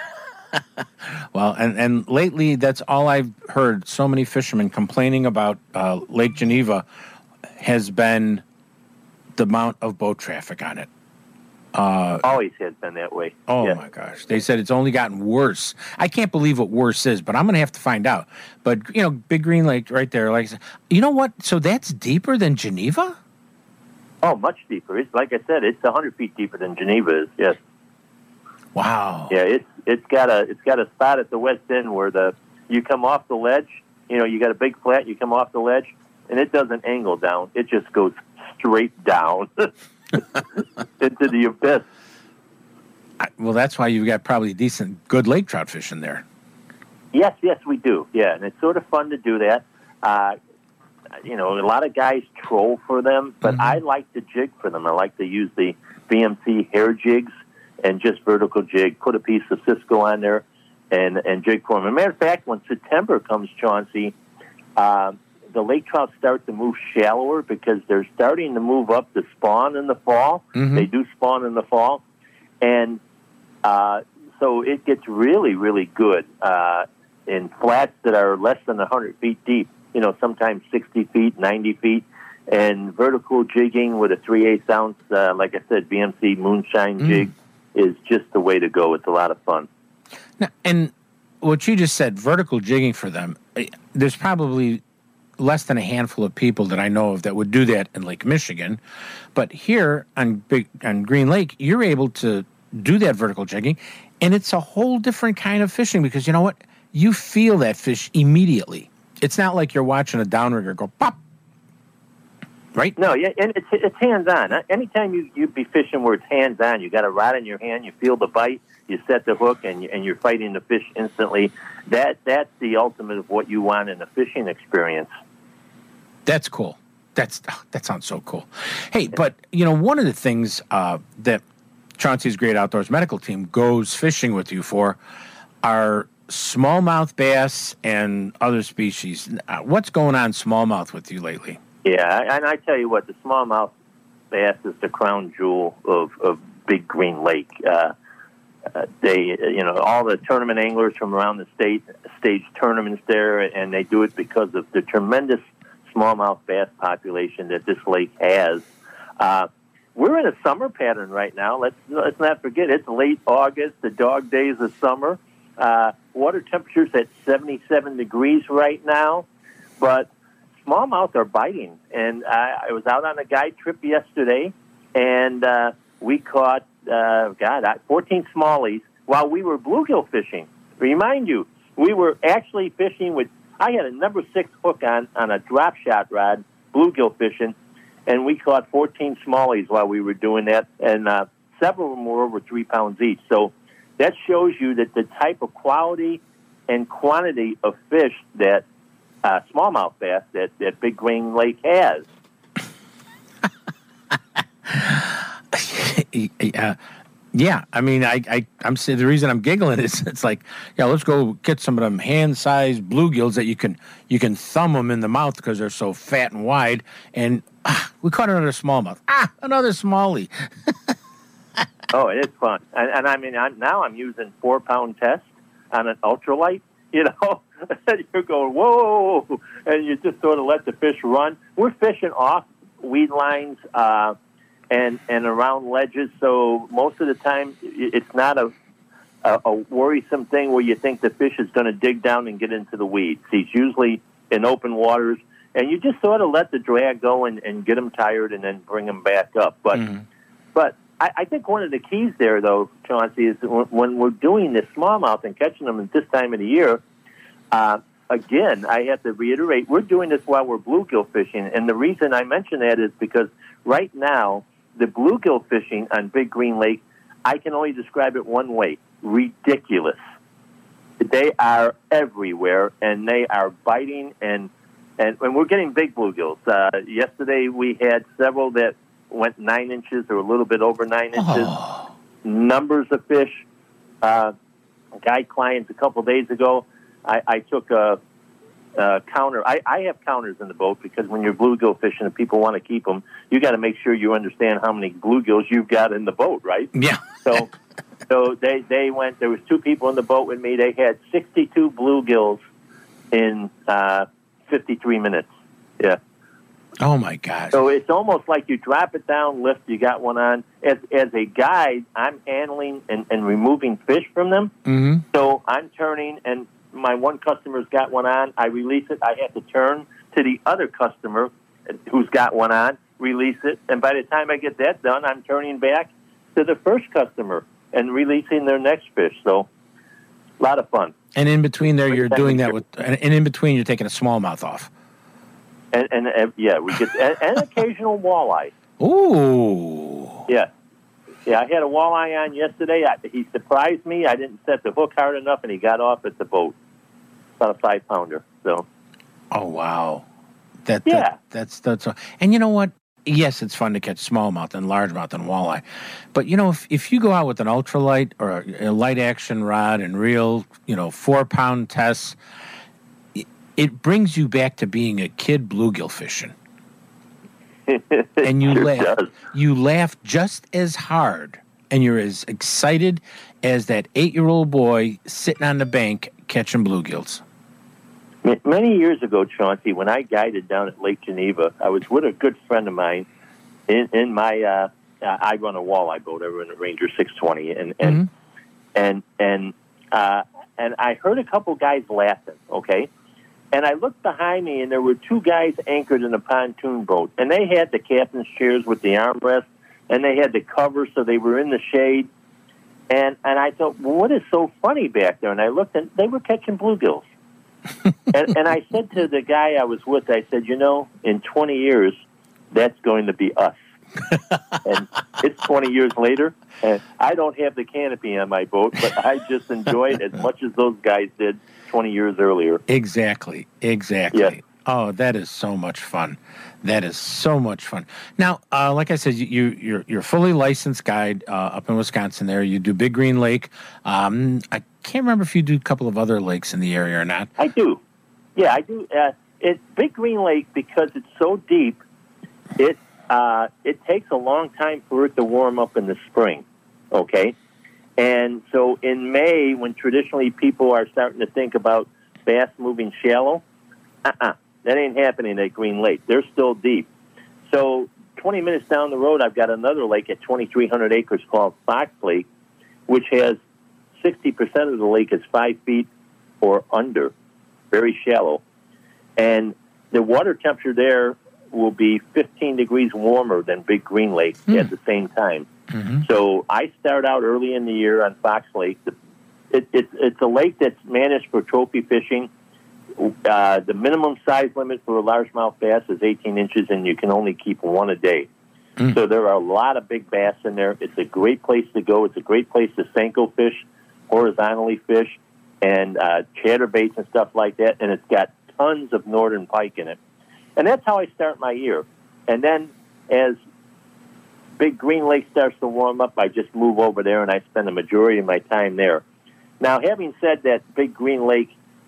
Speaker 2: Well, and, and lately, that's all I've heard. So many fishermen complaining about uh, Lake Geneva has been the amount of boat traffic on it. Uh,
Speaker 17: Always has been that way.
Speaker 2: Oh,
Speaker 17: yeah.
Speaker 2: my gosh. They said it's only gotten worse. I can't believe what worse is, but I'm going to have to find out. But, you know, Big Green Lake right there. Like, you know what? So that's deeper than Geneva?
Speaker 17: Oh, much deeper. It's like I said, it's one hundred feet deeper than Geneva is, yes.
Speaker 2: Wow.
Speaker 17: Yeah, it's it's got a it's got a spot at the west end where the you come off the ledge, you know, you got a big flat, you come off the ledge, and it doesn't angle down. It just goes straight down into the abyss.
Speaker 2: I, well, that's why you've got probably decent, good lake trout fishing there.
Speaker 17: Yes, yes, we do. Yeah, and it's sort of fun to do that. Uh, you know, a lot of guys troll for them, but mm-hmm. I like to jig for them. I like to use the B M C hair jigs and just vertical jig, put a piece of Cisco on there, and, and jig for them. As a matter of fact, when September comes, Chauncey, uh, the lake trout start to move shallower because they're starting to move up to spawn in the fall. Mm-hmm. They do spawn in the fall. And uh, so it gets really, really good uh, in flats that are less than one hundred feet deep, you know, sometimes sixty feet, ninety feet. And vertical jigging with a three eighths ounce, uh, like I said, B M C moonshine mm. jig, is just the way to go. It's a lot of fun.
Speaker 2: Now, and what you just said, vertical jigging for them, there's probably less than a handful of people that I know of that would do that in Lake Michigan. But here on Big on Green Lake, you're able to do that vertical jigging, and it's a whole different kind of fishing because you know what? You feel that fish immediately. It's not like you're watching a downrigger go pop. Right?
Speaker 17: No, yeah, and it's it's hands-on. Anytime you, you be fishing where it's hands-on, you got a rod in your hand, you feel the bite, you set the hook, and, and you're fighting the fish instantly. That That's the ultimate of what you want in a fishing experience.
Speaker 2: That's cool. That's That sounds so cool. Hey, but, you know, one of the things uh, that Chauncey's Great Outdoors medical team goes fishing with you for are smallmouth bass and other species. Uh, what's going on smallmouth with you lately?
Speaker 17: Yeah, and I tell you what, the smallmouth bass is the crown jewel of, of Big Green Lake. Uh, uh, they, you know, all the tournament anglers from around the state stage tournaments there, and they do it because of the tremendous smallmouth bass population that this lake has. Uh, we're in a summer pattern right now. Let's let's not forget, it's late August, the dog days of summer. Uh, water temperature's at seventy-seven degrees right now, but smallmouth are biting. And I, I was out on a guide trip yesterday, and uh, we caught, uh, God, fourteen smallies while we were bluegill fishing. Remind you, we were actually fishing with, I had a number six hook on, on a drop shot rod, bluegill fishing, and we caught fourteen smallies while we were doing that, and uh, several of them were over three pounds each. So that shows you that the type of quality and quantity of fish that uh, smallmouth bass that, that Big Green Lake has.
Speaker 2: uh, yeah, I mean, I, I, I'm saying the reason I'm giggling is it's like, yeah, let's go get some of them hand-sized bluegills that you can you can thumb them in the mouth because they're so fat and wide, and ah, we caught another smallmouth. Ah, another smallie.
Speaker 17: Oh, it is fun. And, and I mean, I'm, now I'm using four-pound test on an ultralight, you know. You're going, whoa, and you just sort of let the fish run. We're fishing off weed lines uh, and, and around ledges, so most of the time it's not a, a, a worrisome thing where you think the fish is going to dig down and get into the weeds. He's usually in open waters, and you just sort of let the drag go and, and get them tired and then bring them back up. But, mm-hmm. but I think one of the keys there, though, Chauncey, is when we're doing this smallmouth and catching them at this time of the year, uh, again, I have to reiterate, we're doing this while we're bluegill fishing. And the reason I mention that is because right now, the bluegill fishing on Big Green Lake, I can only describe it one way, ridiculous. They are everywhere, and they are biting, and, and, and we're getting big bluegills. Uh, yesterday, we had several that went nine inches or a little bit over nine inches. Oh. Numbers of fish. Uh, guide clients a couple days ago, I, I took a, a counter. I, I have counters in the boat because when you're bluegill fishing and people want to keep them, you got to make sure you understand how many bluegills you've got in the boat, right?
Speaker 2: Yeah.
Speaker 17: So, so they they went. There was two people in the boat with me. They had sixty-two bluegills in uh, fifty-three minutes. Yeah.
Speaker 2: Oh, my gosh.
Speaker 17: So it's almost like you drop it down, lift, you got one on. As as a guide, I'm handling and, and removing fish from them.
Speaker 2: Mm-hmm.
Speaker 17: So I'm turning, and my one customer's got one on. I release it. I have to turn to the other customer who's got one on, release it. And by the time I get that done, I'm turning back to the first customer and releasing their next fish. So a lot of fun.
Speaker 2: And in between there, you're doing that with, and in between, you're taking a smallmouth off.
Speaker 17: And, and, and yeah, we get and, and occasional walleye.
Speaker 2: Ooh.
Speaker 17: Yeah, yeah. I had a walleye on yesterday. I, he surprised me. I didn't set the hook hard enough, and he got off at the boat. About a five pounder. So.
Speaker 2: Oh wow. That,
Speaker 17: yeah.
Speaker 2: That, that's that's. And you know what? Yes, it's fun to catch smallmouth and largemouth and walleye, but you know if if you go out with an ultralight or a, a light action rod and reel, you know, four pound tests. It brings you back to being a kid bluegill fishing, and you
Speaker 17: sure
Speaker 2: laugh.
Speaker 17: Does.
Speaker 2: You laugh just as hard, and you're as excited as that eight-year-old boy sitting on the bank catching bluegills.
Speaker 17: Many years ago, Chauncey, when I guided down at Lake Geneva, I was with a good friend of mine. In, in my, uh, I run a walleye boat. I run a Ranger six twenty, and and
Speaker 2: mm-hmm.
Speaker 17: and and uh, and I heard a couple guys laughing. Okay. And I looked behind me, and there were two guys anchored in a pontoon boat. And they had the captain's chairs with the armrest, and they had the cover, so they were in the shade. And and I thought, well, what is so funny back there? And I looked, and they were catching bluegills. and, and I said to the guy I was with, I said, you know, in twenty years, that's going to be us. And it's twenty years later, and I don't have the canopy on my boat, but I just enjoy it as much as those guys did twenty years earlier.
Speaker 2: Exactly, exactly.
Speaker 17: Yes.
Speaker 2: Oh, that is so much fun. That is so much fun. Now, uh, like I said, you, you, you're you're a fully licensed guide uh, up in Wisconsin there. You do Big Green Lake. Um, I can't remember if you do a couple of other lakes in the area or not.
Speaker 17: I do. Yeah, I do. Uh, it Big Green Lake, because it's so deep, it uh, it takes a long time for it to warm up in the spring, okay? And so in May, when traditionally people are starting to think about bass moving shallow, uh-uh. That ain't happening at Green Lake. They're still deep. So twenty minutes down the road, I've got another lake at twenty-three hundred acres called Fox Lake, which has sixty percent of the lake is five feet or under, very shallow. And the water temperature there will be fifteen degrees warmer than Big Green Lake mm. at the same time. Mm-hmm. So I start out early in the year on Fox Lake. It, it, it's a lake that's managed for trophy fishing. Uh, the minimum size limit for a largemouth bass is eighteen inches, and you can only keep one a day. Mm. So there are a lot of big bass in there. It's a great place to go. It's a great place to Senko fish, horizontally fish, and uh, chatterbaits and stuff like that. And it's got tons of northern pike in it. And that's how I start my year. And then as Big Green Lake starts to warm up, I just move over there, and I spend the majority of my time there. Now, having said that, Big Green Lake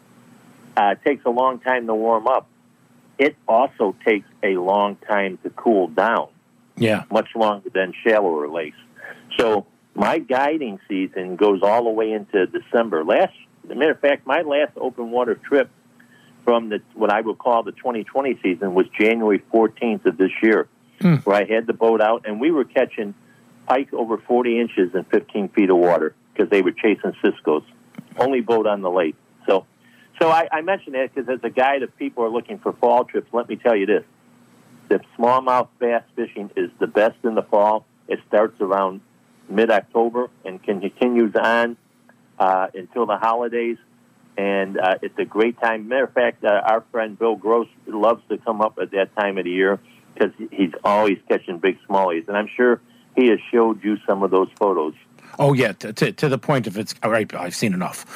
Speaker 17: Uh, takes a long time to warm up. It also takes a long time to cool down.
Speaker 2: Yeah.
Speaker 17: Much longer than shallower lakes. So my guiding season goes all the way into December. Last, as a matter of fact, my last open water trip from the what I would call the twenty twenty season was January fourteenth of this year, hmm. where I had the boat out, and we were catching pike over forty inches in fifteen feet of water because they were chasing ciscos. Only boat on the lake. So So I, I mention that because as a guide, if people are looking for fall trips, let me tell you this. The smallmouth bass fishing is the best in the fall. It starts around mid-October and continues on uh, until the holidays. And uh, it's a great time. Matter of fact, uh, our friend Bill Gross loves to come up at that time of the year because he's always catching big smallies. And I'm sure he has showed you some of those photos.
Speaker 2: Oh, yeah, to, to, to the point of it's, all right, I've seen enough.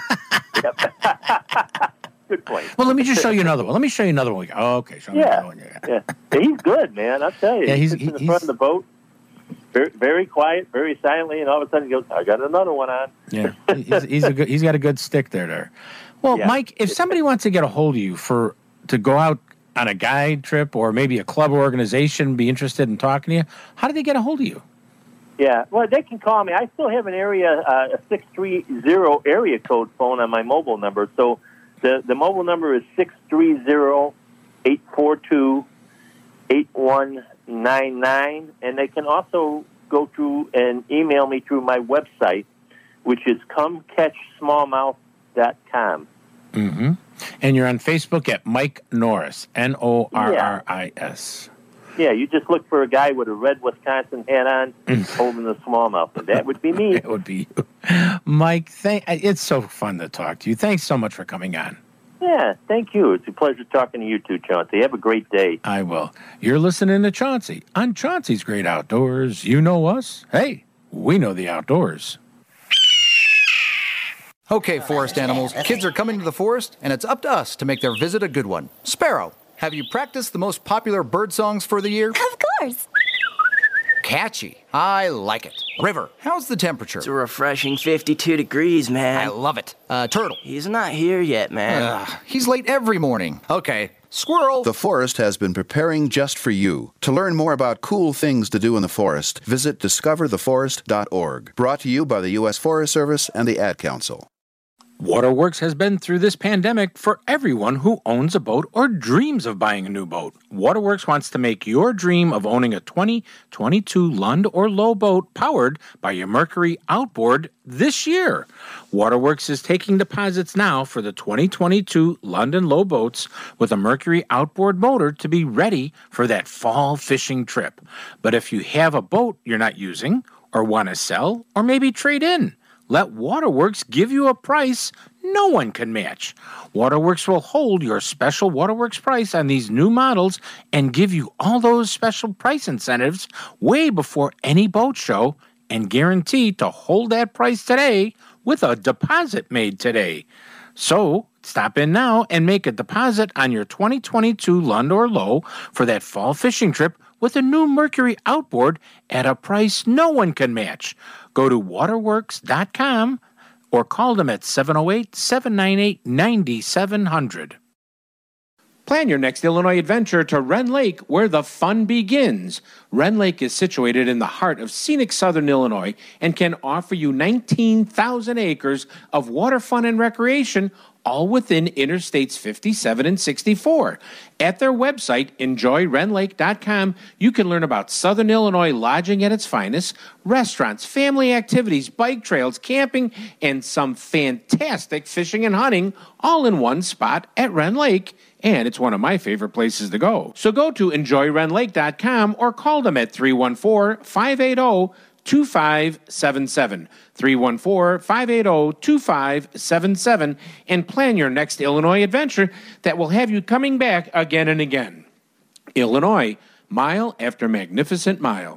Speaker 17: Good point.
Speaker 2: Well, let me just show you another one. Let me show you another one. Oh, okay. Show me
Speaker 17: yeah.
Speaker 2: another one. Yeah.
Speaker 17: yeah. He's good, man. I'll tell you.
Speaker 2: Yeah, he's,
Speaker 17: he sits in the
Speaker 2: he's,
Speaker 17: front of the boat, very, very quiet, very silently, and all of a sudden he goes, I got another one on.
Speaker 2: Yeah, he's, he's, a good, he's got a good stick there. there. Well, yeah. Mike, if somebody wants to get a hold of you for to go out on a guide trip or maybe a club or organization be interested in talking to you, how do they get a hold of you?
Speaker 17: Yeah, well, they can call me. I still have an area, uh, a six three zero area code phone on my mobile number. So the, the mobile number is six three zero, eight four two, eight one nine nine. And they can also go through and email me through my website, which is come catch smallmouth dot com.
Speaker 2: Mm-hmm. And you're on Facebook at Mike Norris, N O R R I S.
Speaker 17: Yeah, you just look for a guy with a red Wisconsin hat on holding the smallmouth. And that would be me.
Speaker 2: That would be you. Mike, thank, it's so fun to talk to you. Thanks so much for coming on.
Speaker 17: Yeah, thank you. It's a pleasure talking to you too, Chauncey. Have a great day.
Speaker 2: I will. You're listening to Chauncey on Chauncey's Great Outdoors. You know us. Hey, we know the outdoors.
Speaker 18: Okay, forest animals, kids are coming to the forest, and it's up to us to make their visit a good one. Sparrow, have you practiced the most popular bird songs for the year?
Speaker 7: Of course.
Speaker 18: Catchy. I like it. River, how's the temperature?
Speaker 19: It's a refreshing fifty-two degrees, man.
Speaker 18: I love it. Uh, Turtle.
Speaker 19: He's not here yet, man.
Speaker 18: Uh, he's late every morning. Okay. Squirrel.
Speaker 20: The forest has been preparing just for you. To learn more about cool things to do in the forest, visit discover the forest dot org. Brought to you by the U S Forest Service and the Ad Council.
Speaker 2: Waterworks has been through this pandemic for everyone who owns a boat or dreams of buying a new boat. Waterworks wants to make your dream of owning a twenty twenty-two Lund or Lowe boat powered by your Mercury outboard this year. Waterworks is taking deposits now for the twenty twenty-two Lund and Lowe boats with a Mercury outboard motor to be ready for that fall fishing trip. But if you have a boat you're not using or want to sell or maybe trade in, let Waterworks give you a price no one can match. Waterworks will hold your special Waterworks price on these new models and give you all those special price incentives way before any boat show and guarantee to hold that price today with a deposit made today. So stop in now and make a deposit on your twenty twenty-two Lund or Low for that fall fishing trip with a new Mercury outboard at a price no one can match. Go to waterworks dot com or call them at seven oh eight, seven nine eight, nine seven zero zero. Plan your next Illinois adventure to Wren Lake, where the fun begins. Wren Lake is situated in the heart of scenic southern Illinois and can offer you nineteen thousand acres of water fun and recreation, all within Interstates fifty-seven and sixty-four. At their website, enjoy ren lake dot com, you can learn about Southern Illinois lodging at its finest, restaurants, family activities, bike trails, camping, and some fantastic fishing and hunting, all in one spot at Wren Lake. And it's one of my favorite places to go. So go to enjoy ren lake dot com or call them at three one four, five eight zero, two five seven seven. three one four, five eight zero, two five seven seven and plan your next Illinois adventure that will have you coming back again and again. Illinois, mile after magnificent mile.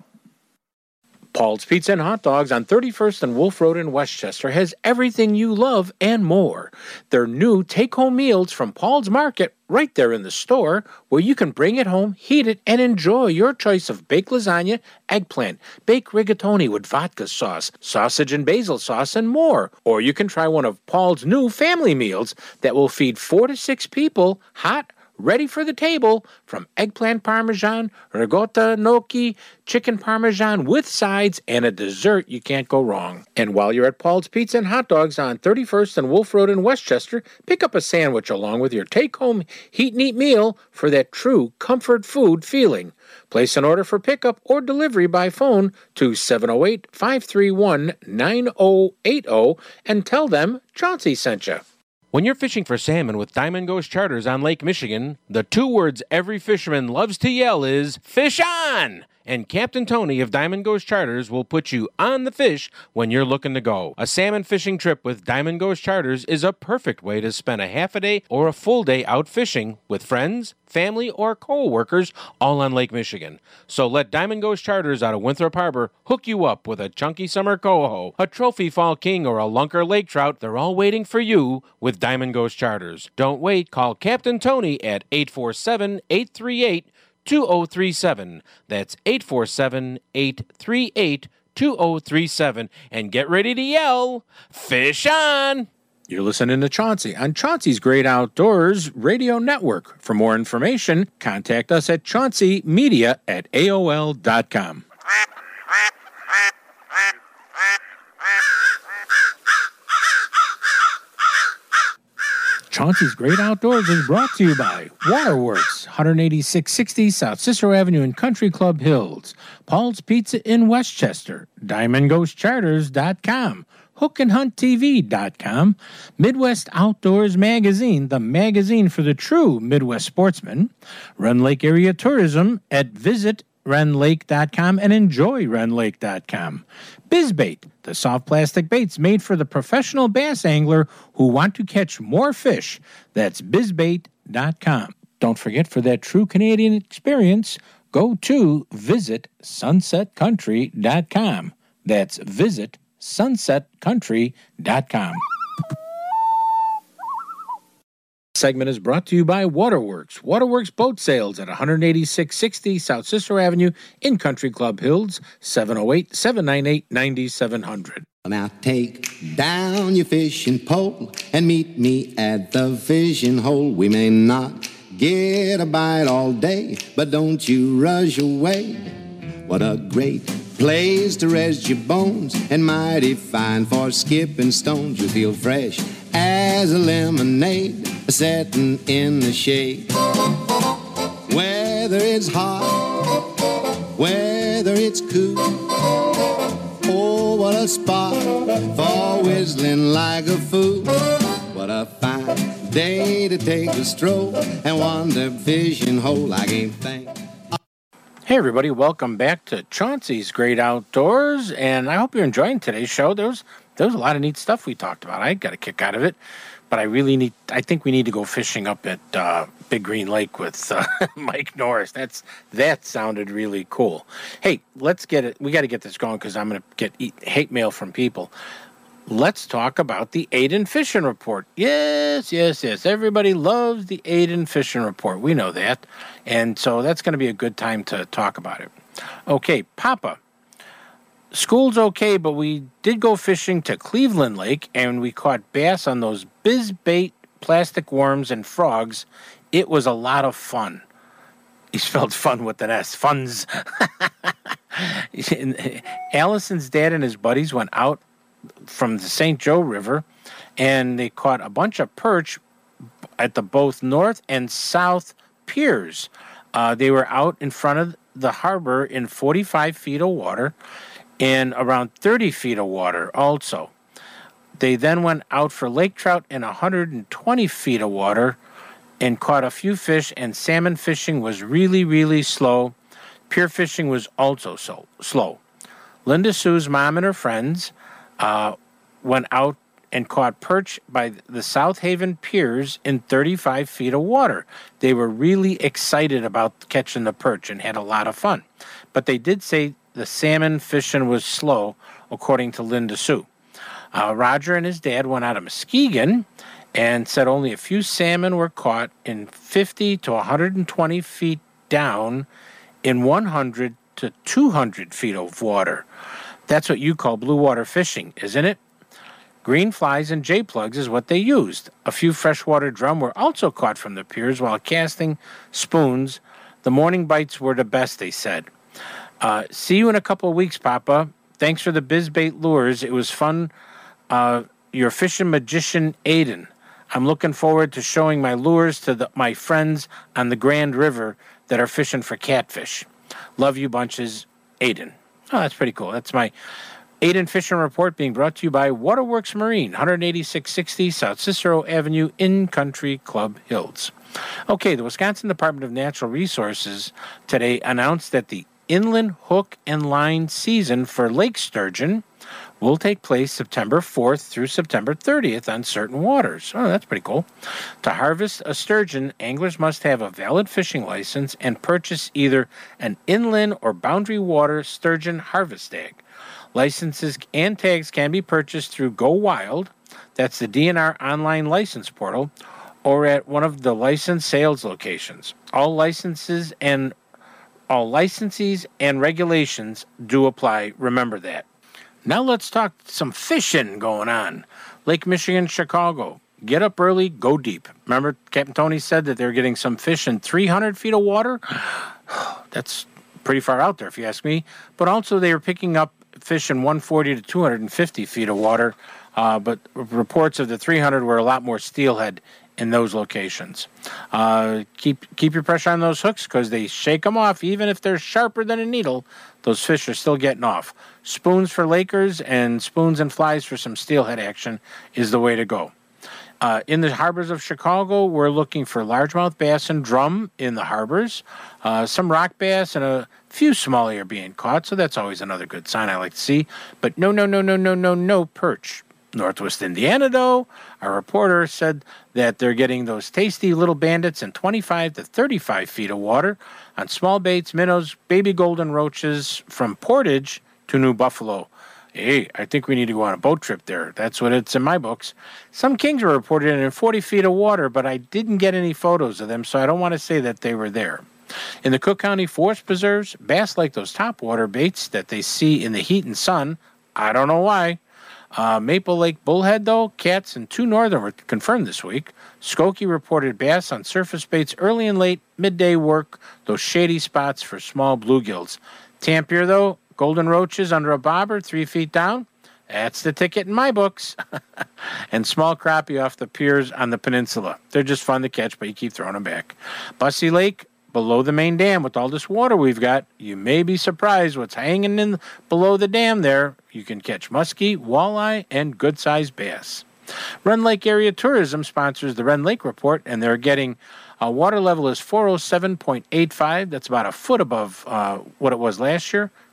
Speaker 2: Paul's Pizza and Hot Dogs on thirty-first and Wolf Road in Westchester has everything you love and more. Their new take-home meals from Paul's Market right there in the store, where you can bring it home, heat it, and enjoy your choice of baked lasagna, eggplant, baked rigatoni with vodka sauce, sausage and basil sauce, and more. Or you can try one of Paul's new family meals that will feed four to six people, hot, ready for the table, from eggplant parmesan, ricotta gnocchi, chicken parmesan with sides, and a dessert you can't go wrong. And while you're at Paul's Pizza and Hot Dogs on thirty-first and Wolf Road in Westchester, pick up a sandwich along with your take-home heat and eat meal for that true comfort food feeling. Place an order for pickup or delivery by phone to seven oh eight, five three one, nine oh eight oh and tell them Chauncey sent you. When you're fishing for salmon with Diamond Ghost Charters on Lake Michigan, the two words every fisherman loves to yell is, "Fish on!" And Captain Tony of Diamond Ghost Charters will put you on the fish when you're looking to go. A salmon fishing trip with Diamond Ghost Charters is a perfect way to spend a half a day or a full day out fishing with friends, family, or co-workers all on Lake Michigan. So let Diamond Ghost Charters out of Winthrop Harbor hook you up with a chunky summer coho, a trophy fall king, or a lunker lake trout. They're all waiting for you with Diamond Ghost Charters. Don't wait. Call Captain Tony at eight four seven, eight three eight, two oh three seven. That's eight four seven, eight three eight, two oh three seven. And get ready to yell, "Fish on!" You're listening to Chauncey on Chauncey's Great Outdoors Radio Network. For more information, contact us at chauncey media at A O L dot com. Chauncey's Great Outdoors is brought to you by Waterworks, one eighty-six sixty South Cicero Avenue in Country Club Hills, Paul's Pizza in Westchester, diamond ghost charters dot com, hook and hunt T V dot com, Midwest Outdoors Magazine, the magazine for the true Midwest sportsman, Wren Lake Area Tourism at visit ren lake dot com and enjoy ren lake dot com. BizBait, the soft plastic baits made for the professional bass angler who want to catch more fish. That's biz bait dot com. Don't forget, for that true Canadian experience, go to visit sunset country dot com. That's visit sunset country dot com. Segment is brought to you by Waterworks. Waterworks Boat Sales at one eighty-six sixty South Cicero Avenue in Country Club Hills, seven oh eight, seven nine eight, nine seven zero zero.
Speaker 21: Now take down your fishing pole and meet me at the fishing hole. We may not get a bite all day, but don't you rush away. What a great place to rest your bones, and mighty fine for skipping stones. You feel fresh as a lemonade, setting in the shade. Whether it's hot, whether it's cool, oh, what a spot for whistling like a fool. What a fine day to take a stroll and wander fishing hole. I can't think.
Speaker 2: Hey everybody, welcome back to Chauncey's Great Outdoors, and I hope you're enjoying today's show. There was, there was a lot of neat stuff we talked about. I got a kick out of it. but I really need, I think we need to go fishing up at uh, Big Green Lake with uh, Mike Norris. That's That sounded really cool. Hey, let's get it. We got to get this going because I'm going to get eat, hate mail from people. Let's talk about the Aiden Fishing Report. Yes, yes, yes. Everybody loves the Aiden Fishing Report. We know that. And so that's going to be a good time to talk about it. Okay, Papa. School's okay, but we did go fishing to Cleveland Lake, and we caught bass on those bizbait plastic worms and frogs. It was a lot of fun. He spelled fun with an S. Funs. Allison's dad and his buddies went out from the Saint Joe River, and they caught a bunch of perch at the both north and south piers. Uh, they were out in front of the harbor in forty-five feet of water and around thirty feet of water also. They then went out for lake trout in one hundred twenty feet of water and caught a few fish, and salmon fishing was really, really slow. Pier fishing was also so slow. Linda Sue's mom and her friends uh, went out and caught perch by the South Haven piers in thirty-five feet of water. They were really excited about catching the perch and had a lot of fun. But they did say the salmon fishing was slow, according to Linda Sue. Uh, Roger and his dad went out of Muskegon and said only a few salmon were caught in fifty to one hundred twenty feet down in one hundred to two hundred feet of water. That's what you call blue water fishing, isn't it? Green flies and J-plugs is what they used. A few freshwater drum were also caught from the piers while casting spoons. The morning bites were the best, they said. Uh, see you in a couple of weeks, Papa. Thanks for the bizbait lures. It was fun. Uh, your fishing magician, Aiden. I'm looking forward to showing my lures to the, my friends on the Grand River that are fishing for catfish. Love you bunches, Aiden. Oh, that's pretty cool. That's my Aiden Fishing Report being brought to you by Waterworks Marine, one eighty-six sixty South Cicero Avenue in Country Club Hills. Okay, the Wisconsin Department of Natural Resources today announced that the inland hook and line season for lake sturgeon will take place September fourth through September thirtieth on certain waters. Oh, that's pretty cool. To harvest a sturgeon, anglers must have a valid fishing license and purchase either an inland or boundary water sturgeon harvest tag. Licenses and tags can be purchased through Go Wild, that's the D N R online license portal, or at one of the licensed sales locations. All licenses and all licenses and regulations do apply. Remember that. Now let's talk some fishing going on. Lake Michigan, Chicago. Get up early, go deep. Remember Captain Tony said that they're getting some fish in three hundred feet of water? That's pretty far out there if you ask me. But also they were picking up fish in one hundred forty to two hundred fifty feet of water. Uh, but reports of the three hundred were a lot more steelhead in those locations. Uh, keep keep your pressure on those hooks because they shake them off. Even if they're sharper than a needle, those fish are still getting off. Spoons for Lakers and spoons and flies for some steelhead action is the way to go. Uh, in the harbors of Chicago, we're looking for largemouth bass and drum in the harbors. Uh, some rock bass and a few smallie are being caught, so that's always another good sign I like to see. But no, no, no, no, no, no, no perch. Northwest Indiana, though, our reporter said that they're getting those tasty little bandits in twenty-five to thirty-five feet of water on small baits, minnows, baby golden roaches from Portage to New Buffalo. Hey, I think we need to go on a boat trip there. That's what it's in my books. Some kings were reported in forty feet of water, but I didn't get any photos of them, so I don't want to say that they were there. In the Cook County Forest Preserves, bass like those topwater baits that they see in the heat and sun. I don't know why. Uh, Maple Lake Bullhead, though, cats and two northern were confirmed this week. Skokie reported bass on surface baits early and late, midday work, those shady spots for small bluegills. Tampier, though, golden roaches under a bobber, three feet down. That's the ticket in my books. And small crappie off the piers on the peninsula. They're just fun to catch, but you keep throwing them back. Bussy Lake, below the main dam with all this water we've got, you may be surprised what's hanging in below the dam there. You can catch muskie, walleye, and good-sized bass. Rend Lake Area Tourism sponsors the Rend Lake Report, and they're getting a water level is four oh seven point eight five. That's about a foot above uh, what it was last year.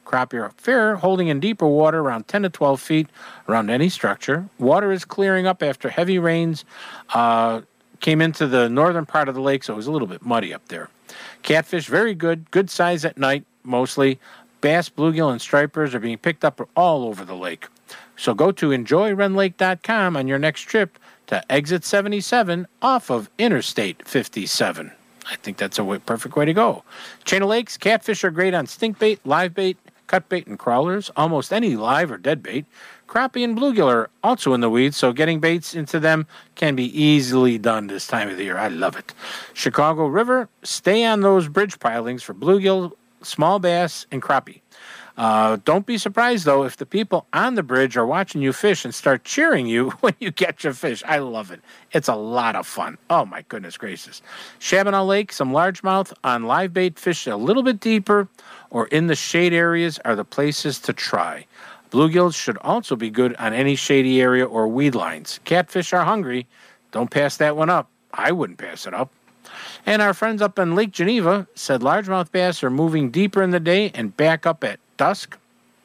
Speaker 2: Crappie are fair, holding in deeper water around ten to twelve feet around any structure. Water is clearing up after heavy rains uh, came into the northern part of the lake, so it was a little bit muddy up there. Catfish, very good. Good size at night, mostly. Bass, bluegill, and stripers are being picked up all over the lake. So go to enjoy rend lake dot com on your next trip to exit seventy-seven off of Interstate fifty-seven. I think that's a way, perfect way to go. Chain of Lakes, catfish are great on stink bait, live bait, cut bait, and crawlers. Almost any live or dead bait. Crappie and bluegill are also in the weeds, so getting baits into them can be easily done this time of the year. I love it. Chicago River, stay on those bridge pilings for bluegill, small bass, and crappie. Uh, don't be surprised, though, if the people on the bridge are watching you fish and start cheering you when you catch a fish. I love it. It's a lot of fun. Oh, my goodness gracious. Shabana Lake, some largemouth on live bait fish a little bit deeper or in the shade areas are the places to try. Bluegills should also be good on any shady area or weed lines. Catfish are hungry. Don't pass that one up. I wouldn't pass it up. And our friends up in Lake Geneva said largemouth bass are moving deeper in the day and back up at dusk.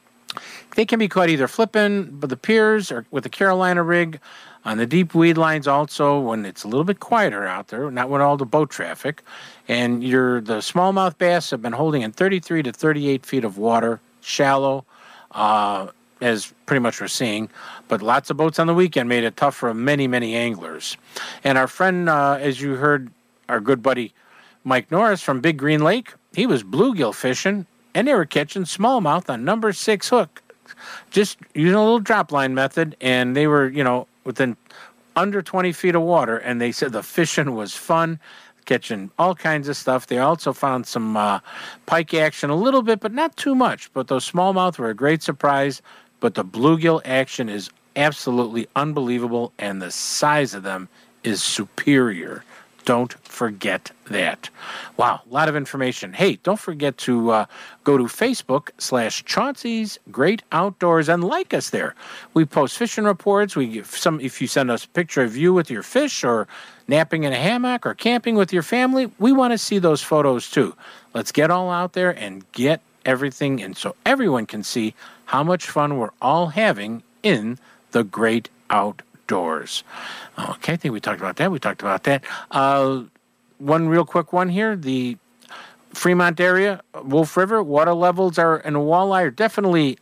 Speaker 2: They can be caught either flipping by the piers or with a Carolina rig on the deep weed lines also when it's a little bit quieter out there, not with all the boat traffic. And your the smallmouth bass have been holding in thirty-three to thirty-eight feet of water, shallow, uh, as pretty much we're seeing. But lots of boats on the weekend made it tough for many, many anglers. And our friend, uh, as you heard, our good buddy Mike Norris from Big Green Lake, he was bluegill fishing, and they were catching smallmouth on number six hook, just using a little drop line method, and they were, you know, within under twenty feet of water, and they said the fishing was fun, catching all kinds of stuff. They also found some uh, pike action a little bit, but not too much. But those smallmouth were a great surprise, but the bluegill action is absolutely unbelievable, and the size of them is superior. Don't forget that. Wow, a lot of information. Hey, don't forget to uh, go to Facebook slash Chauncey's Great Outdoors and like us there. We post fishing reports. We give some. If you send us a picture of you with your fish or napping in a hammock or camping with your family, we want to see those photos too. Let's get all out there and get everything in so everyone can see how much fun we're all having in the great outdoors. Doors. Okay, I think we talked about that. We talked about that. Uh, one real quick one here. The Fremont area, Wolf River, water levels are in the walleye are definitely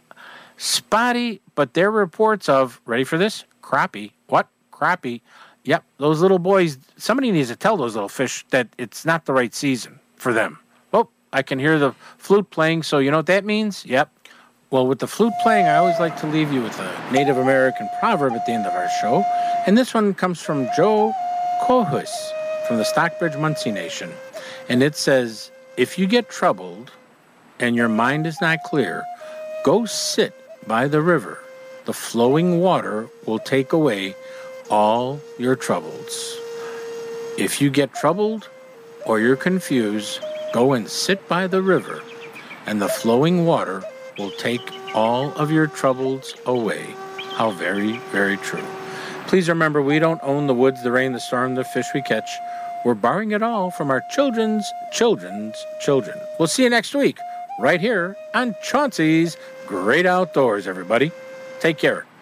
Speaker 2: spotty, but there are reports of, ready for this? Crappie. What? Crappie. Yep, those little boys, somebody needs to tell those little fish that it's not the right season for them. Oh, I can hear the flute playing, so you know what that means? Yep. Well, with the flute playing, I always like to leave you with a Native American proverb at the end of our show. And this one comes from Joe Kohus from the Stockbridge Munsee Nation. And it says, if you get troubled and your mind is not clear, go sit by the river. The flowing water will take away all your troubles. If you get troubled or you're confused, go and sit by the river, and the flowing water will take all of your troubles away. How very, very true. Please remember, we don't own the woods, the rain, the storm, the fish we catch. We're borrowing it all from our children's children's children. We'll see you next week, right here on Chauncey's Great Outdoors, everybody. Take care.